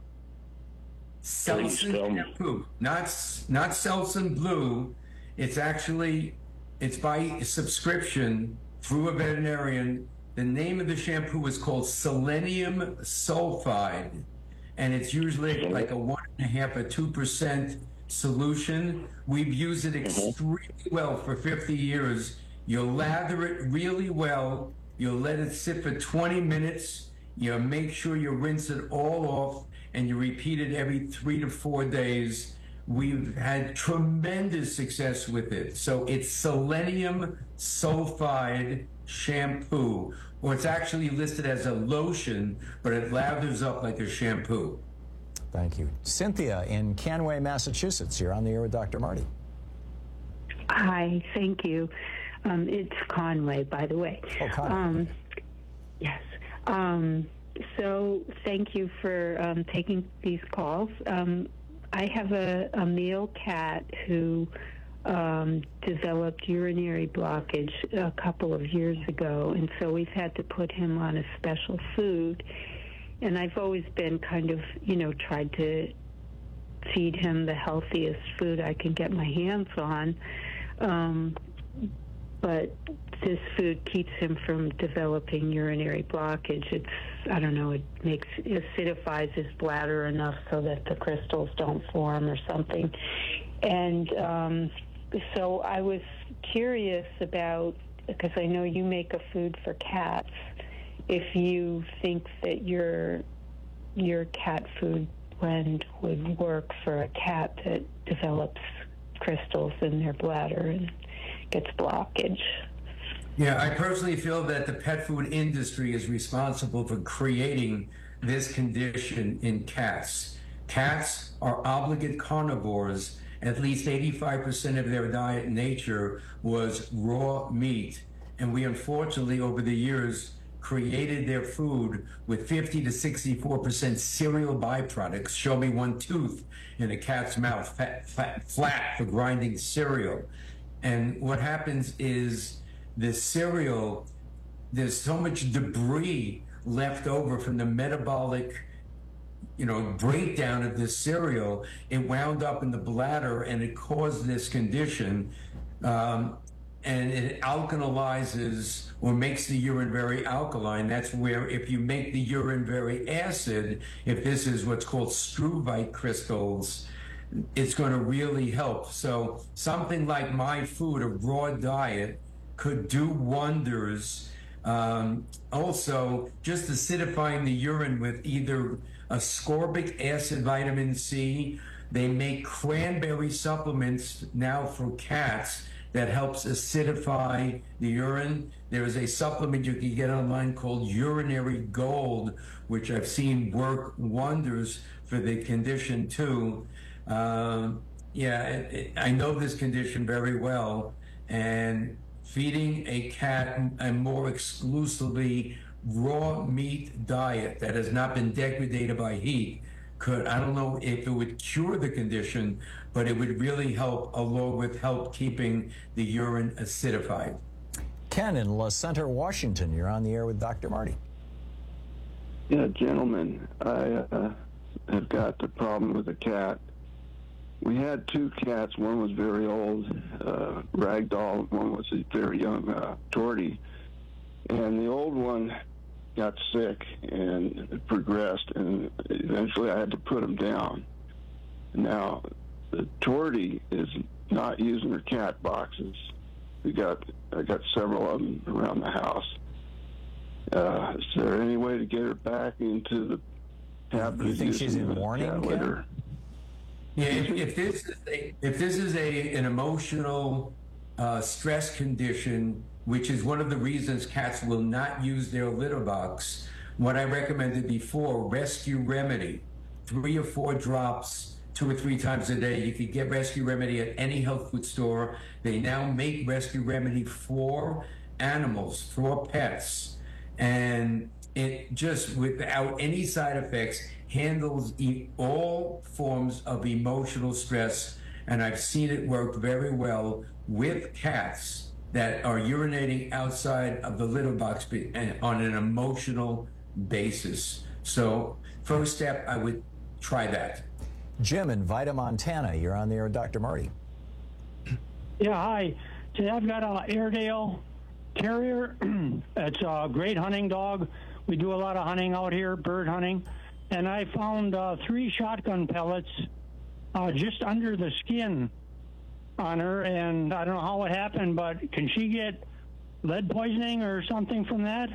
S4: Please
S16: Selsun
S4: tell me.
S16: shampoo, not not Selsun Blue. It's actually it's by subscription through a veterinarian. The name of the shampoo is called Selenium Sulfide, and it's usually like a one and a half or two percent solution. We've used it extremely well for fifty years. You'll lather it really well. You'll let it sit for twenty minutes. You make sure you rinse it all off, and you repeat it every three to four days. We've had tremendous success with it. So it's selenium sulfide shampoo, or it's actually listed as a lotion, but it lathers up like a shampoo.
S15: Thank you. Cynthia in Canway, Massachusetts. You're on the air with Doctor Marty.
S5: Hi, thank you. Um, it's Conway, by the way.
S15: Oh, Conway.
S5: Um, yes. Um, so thank you for um, taking these calls. Um, I have a, a male cat who um, developed urinary blockage a couple of years ago, and so we've had to put him on a special food. And I've always been kind of, you know, tried to feed him the healthiest food I can get my hands on. Um, but this food keeps him from developing urinary blockage. It's, I don't know, it makes, acidifies his bladder enough so that the crystals don't form or something. And um, so I was curious about, because I know you make a food for cats, if you think that your your cat food blend would work for a cat that develops crystals in their bladder and gets blockage.
S16: Yeah, I personally feel that the pet food industry is responsible for creating this condition in cats. Cats are obligate carnivores. At least eighty-five percent of their diet in nature was raw meat. And we unfortunately, over the years, created their food with fifty to sixty-four percent cereal byproducts. Show me one tooth in a cat's mouth, fat, fat, flat for grinding cereal. And what happens is the cereal, there's so much debris left over from the metabolic you know, breakdown of this cereal, it wound up in the bladder and it caused this condition. Um, and it alkalizes or makes the urine very alkaline. That's where if you make the urine very acid, if this is what's called struvite crystals, it's going to really help. So something like my food, a raw diet, could do wonders. Um, also, just acidifying the urine with either ascorbic acid vitamin C. They make cranberry supplements now for cats that helps acidify the urine. There is a supplement you can get online called Urinary Gold, which I've seen work wonders for the condition too. Um, yeah, it, it, I know this condition very well, and feeding a cat a more exclusively raw meat diet that has not been degraded by heat could, I don't know if it would cure the condition, but it would really help, along with help keeping the urine acidified.
S15: Ken in La Center, Washington, you're on the air with Doctor Marty.
S6: Yeah, gentlemen, I uh, have got the problem with a cat. We had two cats. One was very old, uh, ragdoll. One was a very young uh, tortie. And the old one got sick and it progressed, and eventually I had to put him down. Now, the tortie is not using her cat boxes. We got, I got several of them around the house. Uh, is there any way to get her back into the habit?
S15: You think she's in mourning?
S6: Litter?
S16: Yeah, if, if this is a, if this is a an emotional uh, stress condition, which is one of the reasons cats will not use their litter box, what I recommended before, Rescue Remedy, three or four drops, two or three times a day. You could get Rescue Remedy at any health food store. They now make Rescue Remedy for animals, for pets, and it just, without any side effects, handles e- all forms of emotional stress. And I've seen it work very well with cats that are urinating outside of the litter box on an emotional basis. So first step, I would try that.
S15: Jim in Vida, Montana, you're on the air with Doctor Marty.
S7: Yeah, hi. Today I've got an Airedale Terrier. It's a great hunting dog. We do a lot of hunting out here, bird hunting. And I found uh, three shotgun pellets uh, just under the skin on her, and I don't know how it happened, but can she get lead poisoning or something from that?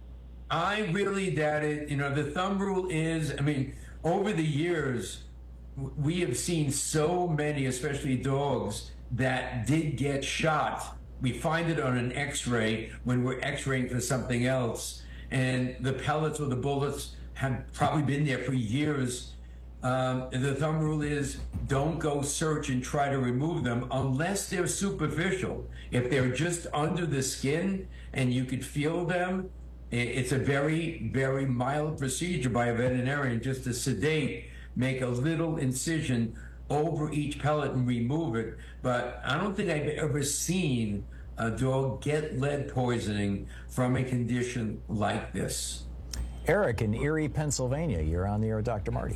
S16: I really doubt it. You know, the thumb rule is, I mean, over the years, we have seen so many, especially dogs, that did get shot. We find it on an x-ray when we're x-raying for something else, and the pellets or the bullets have probably been there for years. Um, the thumb rule is don't go search and try to remove them unless they're superficial. If they're just under the skin and you could feel them, it's a very, very mild procedure by a veterinarian just to sedate, make a little incision over each pellet and remove it. But I don't think I've ever seen a dog get lead poisoning from a condition like this.
S15: Eric in Erie, Pennsylvania, you're on the air with Doctor Marty.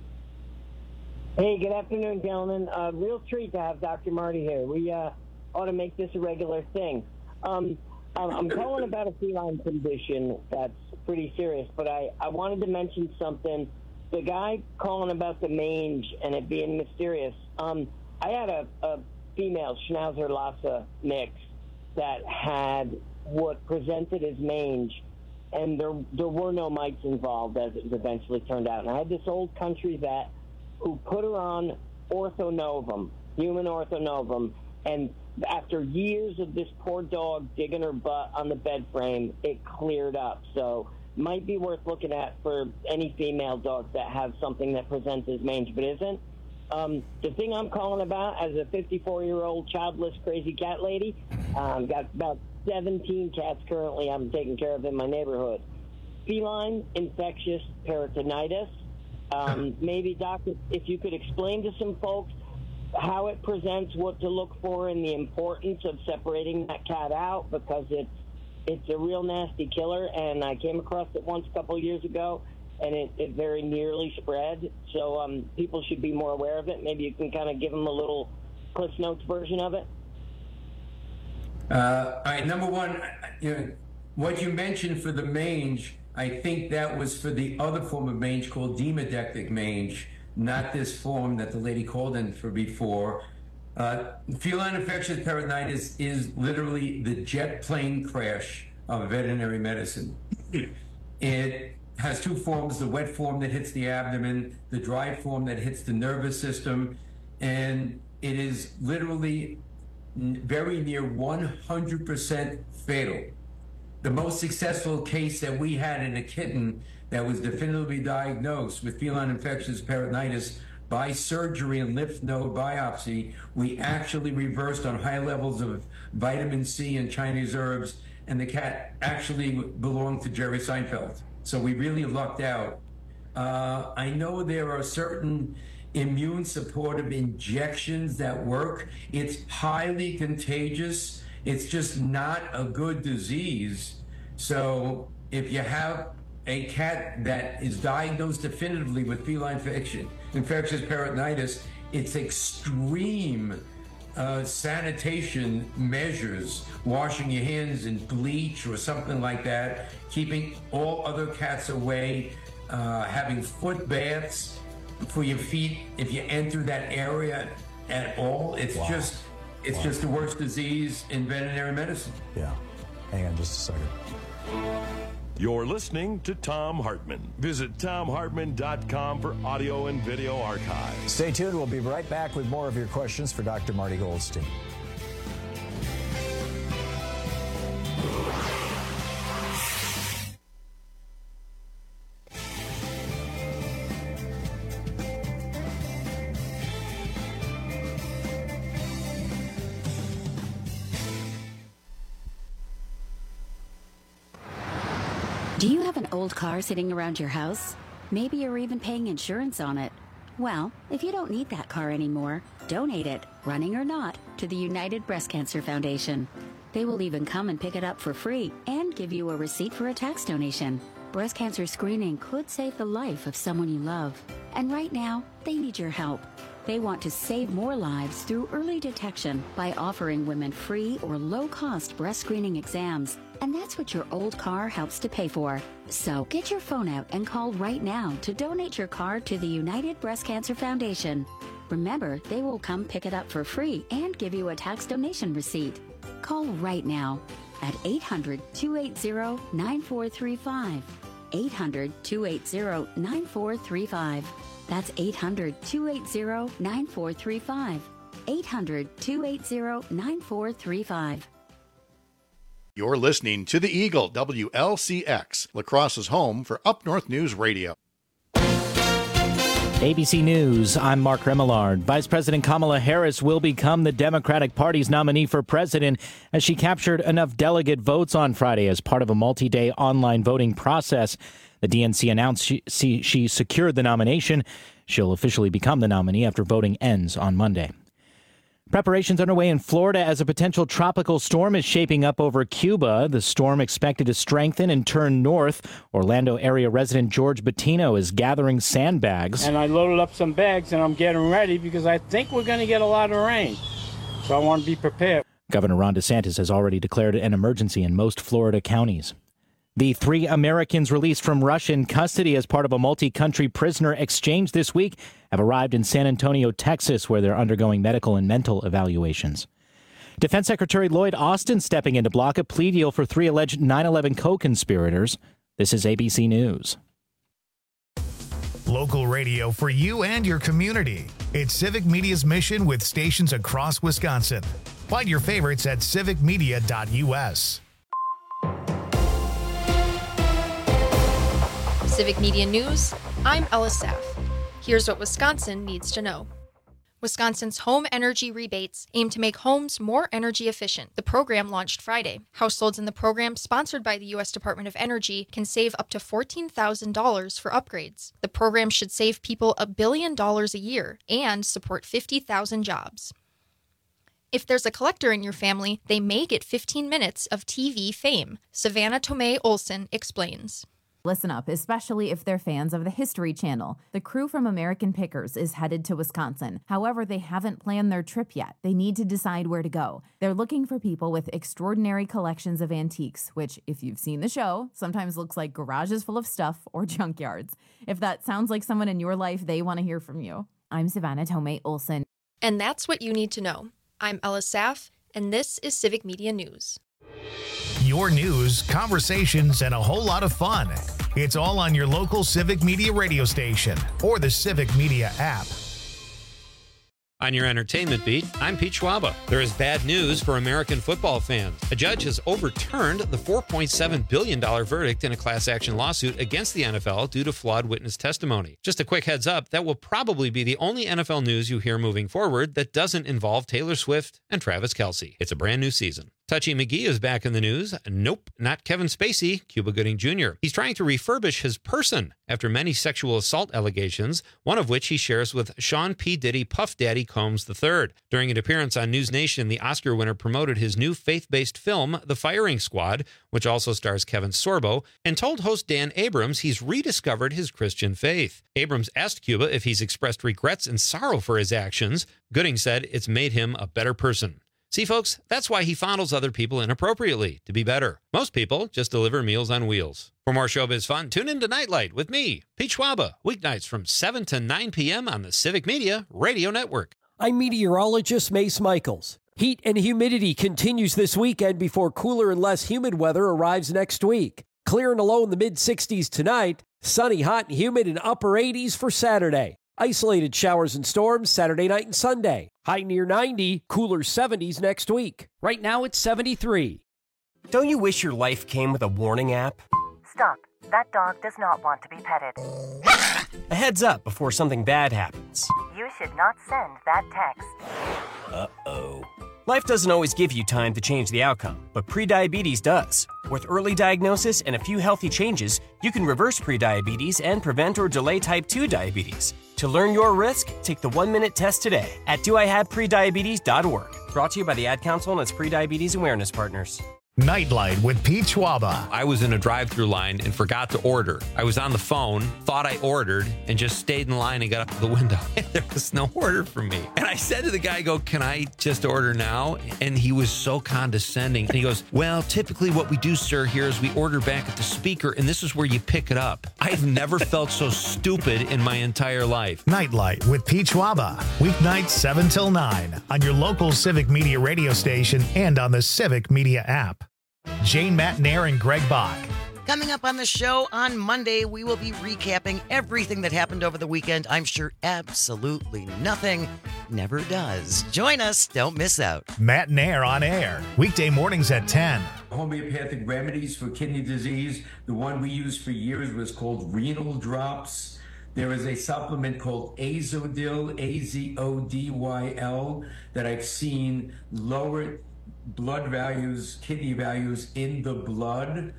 S8: Hey, good afternoon, gentlemen. Uh, real treat to have Doctor Marty here. We uh, ought to make this a regular thing. Um, I'm calling about a feline condition that's pretty serious, but I, I wanted to mention something. The guy calling about the mange and it being mysterious. Um, I had a, a female Schnauzer Lhasa mix that had what presented as mange, and there there were no mites involved, as it eventually turned out. And I had this old country vet who put her on orthonovum, human orthonovum, and after years of this poor dog digging her butt on the bed frame, it cleared up. So might be worth looking at for any female dogs that have something that presents as mange but isn't. Um, the thing I'm calling about, as a fifty-four-year-old childless crazy cat lady, um, got about seventeen cats currently I'm taking care of in my neighborhood. Feline infectious peritonitis. Um, maybe, Doc, if you could explain to some folks how it presents, what to look for, and the importance of separating that cat out, because it's it's a real nasty killer, and I came across it once a couple of years ago, and it, it very nearly spread. So um, people should be more aware of it. Maybe you can kind of give them a little Cliff Notes version of it.
S16: Uh, all right, number one, you know, what you mentioned for the mange, I think that was for the other form of mange called demodectic mange, not this form that the lady called in for before. Uh, feline infectious peritonitis is literally the jet plane crash of veterinary medicine. It has two forms, the wet form that hits the abdomen, the dry form that hits the nervous system, and it is literally very near one hundred percent fatal. The most successful case that we had in a kitten that was definitively diagnosed with feline infectious peritonitis by surgery and lymph node biopsy, we actually reversed on high levels of vitamin C and Chinese herbs, and the cat actually belonged to Jerry Seinfeld. So we really lucked out. Uh, I know there are certain immune supportive injections that work. It's highly contagious. It's just not a good disease. So if you have a cat that is diagnosed definitively with feline infection, infectious peritonitis, it's extreme uh, sanitation measures, washing your hands in bleach or something like that, keeping all other cats away, uh, having foot baths for your feet if you enter that area at all. It's wow. just it's wow. just the worst disease in veterinary medicine.
S15: Yeah. Hang on just a second.
S9: You're listening to Thom Hartmann. Visit thom hartmann dot com for audio and video archives.
S15: Stay tuned. We'll be right back with more of your questions for Doctor Marty Goldstein.
S10: Do you have an old car sitting around your house? Maybe you're even paying insurance on it. Well, if you don't need that car anymore, donate it, running or not, to the United Breast Cancer Foundation. They will even come and pick it up for free and give you a receipt for a tax donation. Breast cancer screening could save the life of someone you love. And right now, they need your help. They want to save more lives through early detection by offering women free or low-cost breast screening exams. And that's what your old car helps to pay for. So get your phone out and call right now to donate your car to the United Breast Cancer Foundation. Remember, they will come pick it up for free and give you a tax donation receipt. Call right now at eight hundred, two eight zero, nine four three five. eight hundred, two eight zero, nine four three five. That's eight hundred, two eight zero, nine four three five. eight hundred, two eight zero, nine four three five.
S11: You're listening to The Eagle, W L C X, La Crosse's home for Up North News Radio.
S12: A B C News, I'm Mark Remillard. Vice President Kamala Harris will become the Democratic Party's nominee for president as she captured enough delegate votes on Friday as part of a multi-day online voting process. The D N C announced she, she, she secured the nomination. She'll officially become the nominee after voting ends on Monday. Preparations underway in Florida as a potential tropical storm is shaping up over Cuba. The storm expected to strengthen and turn north. Orlando area resident George Bettino is gathering sandbags.
S13: And I loaded up some bags and I'm getting ready because I think we're going to get a lot of rain. So I want to be prepared.
S12: Governor Ron DeSantis has already declared an emergency in most Florida counties. The three Americans released from Russian custody as part of a multi-country prisoner exchange this week have arrived in San Antonio, Texas, where they're undergoing medical and mental evaluations. Defense Secretary Lloyd Austin stepping in to block a plea deal for three alleged nine eleven co-conspirators. This is A B C News.
S1: Local radio for you and your community. It's Civic Media's mission with stations across Wisconsin. Find your favorites at civic media dot U S.
S14: Civic Media News, I'm Ella Saff. Here's what Wisconsin needs to know. Wisconsin's home energy rebates aim to make homes more energy efficient. The program launched Friday. Households in the program, sponsored by the U S Department of Energy, can save up to fourteen thousand dollars for upgrades. The program should save people a billion dollars a year and support fifty thousand jobs. If there's a collector in your family, they may get fifteen minutes of T V fame. Savannah Tomei Olson explains.
S3: Listen up, especially if they're fans of the History Channel. The crew from American Pickers is headed to Wisconsin. However, they haven't planned their trip yet. They need to decide where to go. They're looking for people with extraordinary collections of antiques, which, if you've seen the show, sometimes looks like garages full of stuff or junkyards. If that sounds like someone in your life, they want to hear from you. I'm Savannah Tomei Olson.
S14: And that's what you need to know. I'm Ella Saff, and this is Civic Media News.
S1: Your news, conversations, and a whole lot of fun. It's all on your local Civic Media radio station or the Civic Media app.
S17: On your entertainment beat, I'm Pete Schwaba. There is bad news for American football fans. A judge has overturned the four point seven billion dollars verdict in a class action lawsuit against the N F L due to flawed witness testimony. Just a quick heads up, that will probably be the only N F L news you hear moving forward that doesn't involve Taylor Swift and Travis Kelce. It's a brand new season. Touchy McGee is back in the news. Nope, not Kevin Spacey, Cuba Gooding Junior He's trying to refurbish his person after many sexual assault allegations, one of which he shares with Sean P. Diddy Puff Daddy Combs the third. During an appearance on News Nation, the Oscar winner promoted his new faith-based film, The Firing Squad, which also stars Kevin Sorbo, and told host Dan Abrams he's rediscovered his Christian faith. Abrams asked Cuba if he's expressed regrets and sorrow for his actions. Gooding said it's made him a better person. See, folks, that's why he fondles other people inappropriately, to be better. Most people just deliver meals on wheels. For more showbiz fun, tune in to Nightlight with me, Pete Schwaba, weeknights from seven to nine p.m. on the Civic Media Radio Network.
S18: I'm meteorologist Mace Michaels. Heat and humidity continues this weekend before cooler and less humid weather arrives next week. Clear and low in the mid sixties tonight, sunny, hot, and humid in upper eighties for Saturday. Isolated showers and storms Saturday night and Sunday. High near ninety, cooler seventies next week. Right now it's seventy-three.
S19: Don't you wish your life came with a warning app?
S20: Stop. That dog does not want to be petted.
S19: A heads up before something bad happens.
S20: You should not send that text.
S19: Uh-oh. Life doesn't always give you time to change the outcome, but prediabetes does. With early diagnosis and a few healthy changes, you can reverse prediabetes and prevent or delay type two diabetes. To learn your risk, take the one-minute test today at do I have prediabetes dot org. Brought to you by the Ad Council and its Prediabetes Awareness Partners.
S1: Nightlight with Pete Schwaba.
S17: I was in a drive-thru line and forgot to order. I was on the phone, thought I ordered, and just stayed in line and got up to the window. There was no order for me. And I said to the guy, I go, can I just order now? And he was so condescending. And he goes, well, typically what we do, sir, here is we order back at the speaker, and this is where you pick it up. I've never felt so stupid in my entire life.
S1: Nightlight with Pete Schwaba. Weeknights seven till nine on your local Civic Media radio station and on the Civic Media app. Jane Matnair and Greg Bach.
S21: Coming up on the show on Monday, we will be recapping everything that happened over the weekend. I'm sure absolutely nothing never does. Join us. Don't miss out.
S1: Matnair on air. Weekday mornings at ten.
S16: Homeopathic remedies for kidney disease. The one we used for years was called renal drops. There is a supplement called Azodil, A Z O D Y L, that I've seen lower blood values, kidney values in the blood.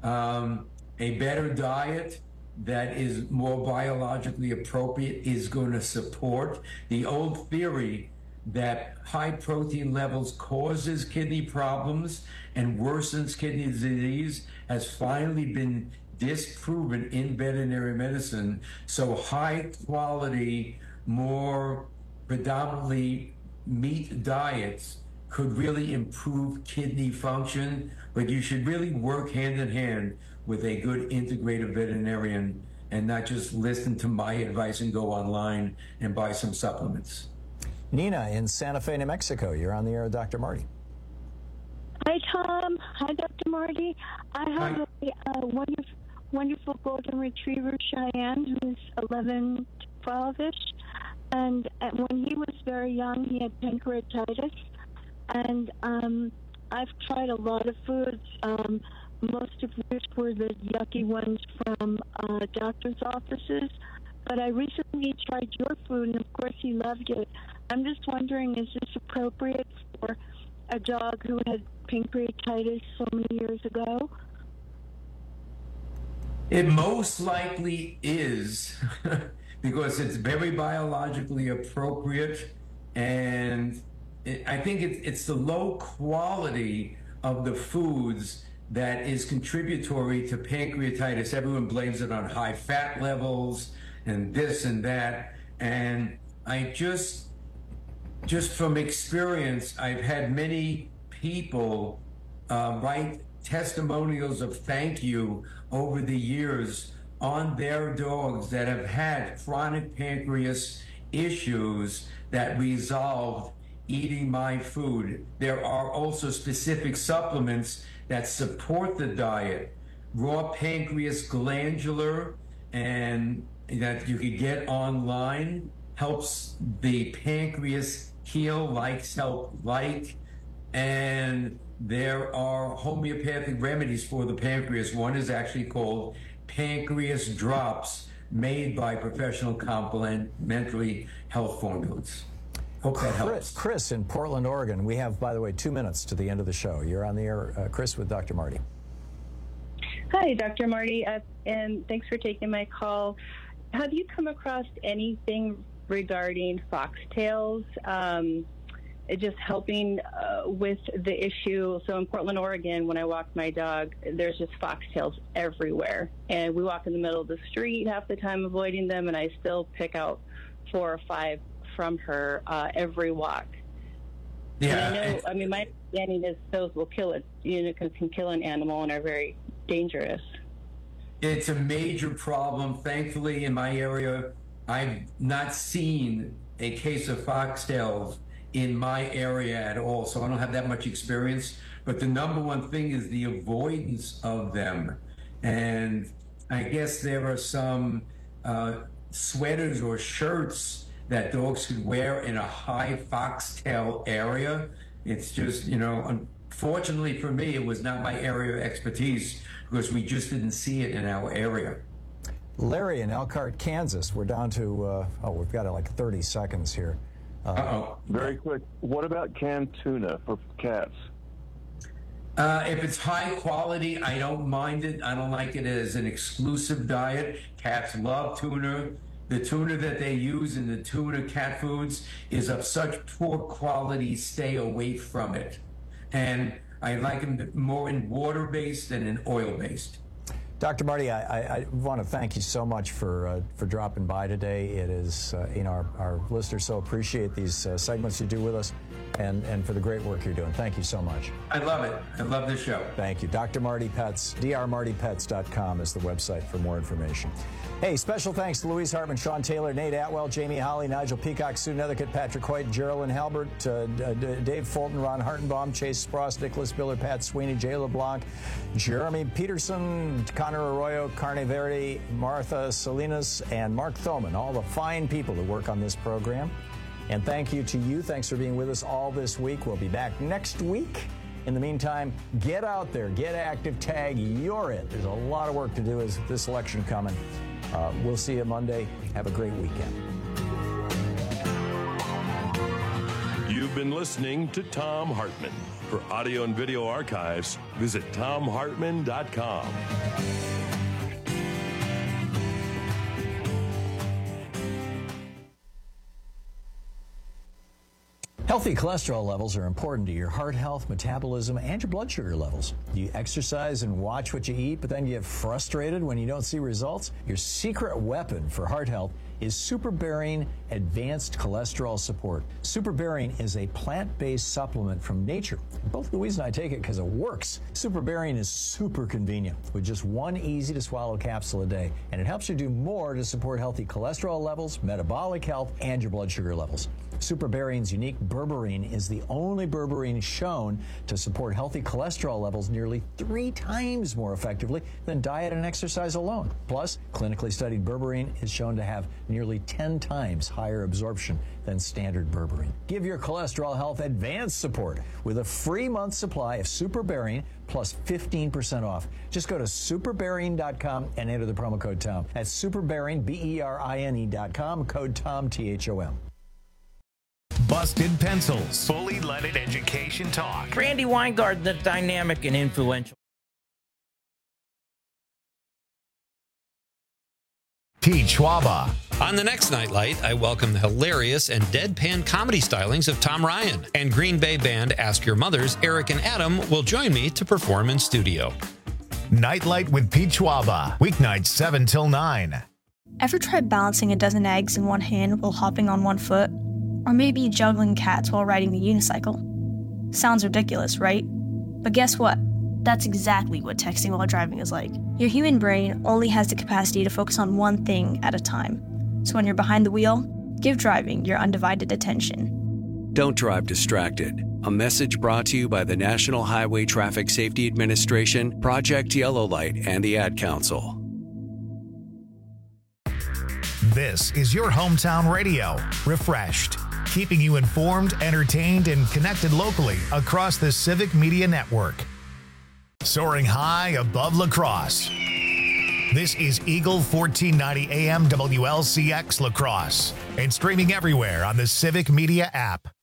S16: Um, a better diet that is more biologically appropriate is going to support the old theory that high protein levels causes kidney problems and worsens kidney disease has finally been disproven in veterinary medicine. So high quality, more predominantly meat diets could really improve kidney function, but you should really work hand in hand with a good integrative veterinarian and not just listen to my advice and go online and buy some supplements.
S15: Nina in Santa Fe, New Mexico. You're on the air with Doctor Marty.
S22: Hi, Tom. Hi, Doctor Marty. I have Hi. a, a wonderful, wonderful golden retriever, Cheyenne, who's eleven to twelve-ish. And when he was very young, he had pancreatitis. And um, I've tried a lot of foods, um, most of which were the yucky ones from uh, doctor's offices. But I recently tried your food, and of course he loved it. I'm just wondering, is this appropriate for a dog who had pancreatitis so many years ago?
S16: It most likely is, because it's very biologically appropriate, and I think it's, it's the low quality of the foods that is contributory to pancreatitis. Everyone blames it on high fat levels and this and that. And I just, just from experience, I've had many people uh, write testimonials of thank you over the years on their dogs that have had chronic pancreas issues that resolved eating my food. There are also specific supplements that support the diet. Raw pancreas glandular, and that you can get online, helps the pancreas heal, likes help like, and there are homeopathic remedies for the pancreas. One is actually called Pancreas Drops, made by professional complementary health formulas. Hope that helps.
S15: Chris, Chris in Portland, Oregon. We have, by the way, two minutes to the end of the show. You're on the air, uh, Chris, with Doctor Marty.
S2: Hi, Doctor Marty, uh, and thanks for taking my call. Have you come across anything regarding foxtails? Um, just helping uh, with the issue. So in Portland, Oregon, when I walk my dog, there's just foxtails everywhere. And we walk in the middle of the street half the time avoiding them, and I still pick out four or five from her uh, every walk. Yeah. And I know, I mean, my understanding is those will kill it, you know, can, can kill an animal and are very dangerous.
S16: It's a major problem. Thankfully, in my area, I've not seen a case of foxtails in my area at all, so I don't have that much experience. But the number one thing is the avoidance of them. And I guess there are some uh, sweaters or shirts that dogs could wear in a high foxtail area. It's just, you know, unfortunately for me, it was not my area of expertise because we just didn't see it in our area.
S15: Larry in Elkhart, Kansas. We're down to, uh, oh, we've got like thirty seconds here. Uh,
S16: Uh-oh.
S6: Very quick. What about canned tuna for cats?
S16: Uh, if it's high quality, I don't mind it. I don't like it as an exclusive diet. Cats love tuna. The tuna that they use in the tuna cat foods is of such poor quality, stay away from it. And I like them more in water-based than in oil-based.
S15: Doctor Marty, I, I, I want to thank you so much for uh, for dropping by today. It is, uh, you know, our, our listeners so appreciate these uh, segments you do with us, and, and for the great work you're doing. Thank you so much.
S16: I love it. I love this show.
S15: Thank you. Doctor Marty Pets, D R marty pets dot com is the website for more information. Hey, special thanks to Louise Hartman, Sean Taylor, Nate Atwell, Jamie Holly, Nigel Peacock, Sue Nethercutt, Patrick Hoyt, Geraldine Halbert, uh, D- Dave Fulton, Ron Hartenbaum, Chase Spross, Nicholas Miller, Pat Sweeney, Jay LeBlanc, Jeremy Peterson, Connor Arroyo, Carne Verde, Martha Salinas, and Mark Thoman, all the fine people who work on this program. And thank you to you. Thanks for being with us all this week. We'll be back next week. In the meantime, get out there, get active, tag, you're it. There's a lot of work to do as this election coming. Uh, we'll see you Monday. Have a great weekend.
S9: You've been listening to Thom Hartmann. For audio and video archives, visit thom hartmann dot com.
S15: Healthy cholesterol levels are important to your heart health, metabolism, and your blood sugar levels. You exercise and watch what you eat, but then you get frustrated when you don't see results? Your secret weapon for heart health is SuperBarian Advanced Cholesterol Support. SuperBarian is a plant-based supplement from nature. Both Louise and I take it because it works. SuperBarian is super convenient with just one easy-to-swallow capsule a day, and it helps you do more to support healthy cholesterol levels, metabolic health, and your blood sugar levels. SuperBarian's unique berberine is the only berberine shown to support healthy cholesterol levels nearly three times more effectively than diet and exercise alone. Plus, clinically studied berberine is shown to have nearly ten times higher absorption than standard berberine. Give your cholesterol health advanced support with a free month supply of SuperBarian plus fifteen percent off. Just go to super barian dot com and enter the promo code Tom. That's SuperBarian, B E R I N E dot com, code Tom, T H O M.
S1: Busted Pencils, fully leaded education talk.
S4: Randy Weingard, the dynamic and influential.
S1: Pete Schwaba.
S17: On the next Nightlight, I welcome the hilarious and deadpan comedy stylings of Tom Ryan. And Green Bay band Ask Your Mothers, Eric and Adam, will join me to perform in studio.
S1: Nightlight with Pete Schwaba, weeknights seven till nine.
S5: Ever tried balancing a dozen eggs in one hand while hopping on one foot? Or maybe juggling cats while riding the unicycle? Sounds ridiculous, right? But guess what? That's exactly what texting while driving is like. Your human brain only has the capacity to focus on one thing at a time. So when you're behind the wheel, give driving your undivided attention.
S7: Don't drive distracted. A message brought to you by the National Highway Traffic Safety Administration, Project Yellow Light, and the Ad Council.
S1: This is your hometown radio, Refreshed, keeping you informed, entertained, and connected locally across the Civic Media Network. Soaring high above La Crosse. This is Eagle fourteen ninety A M W L C X La Crosse and streaming everywhere on the Civic Media app.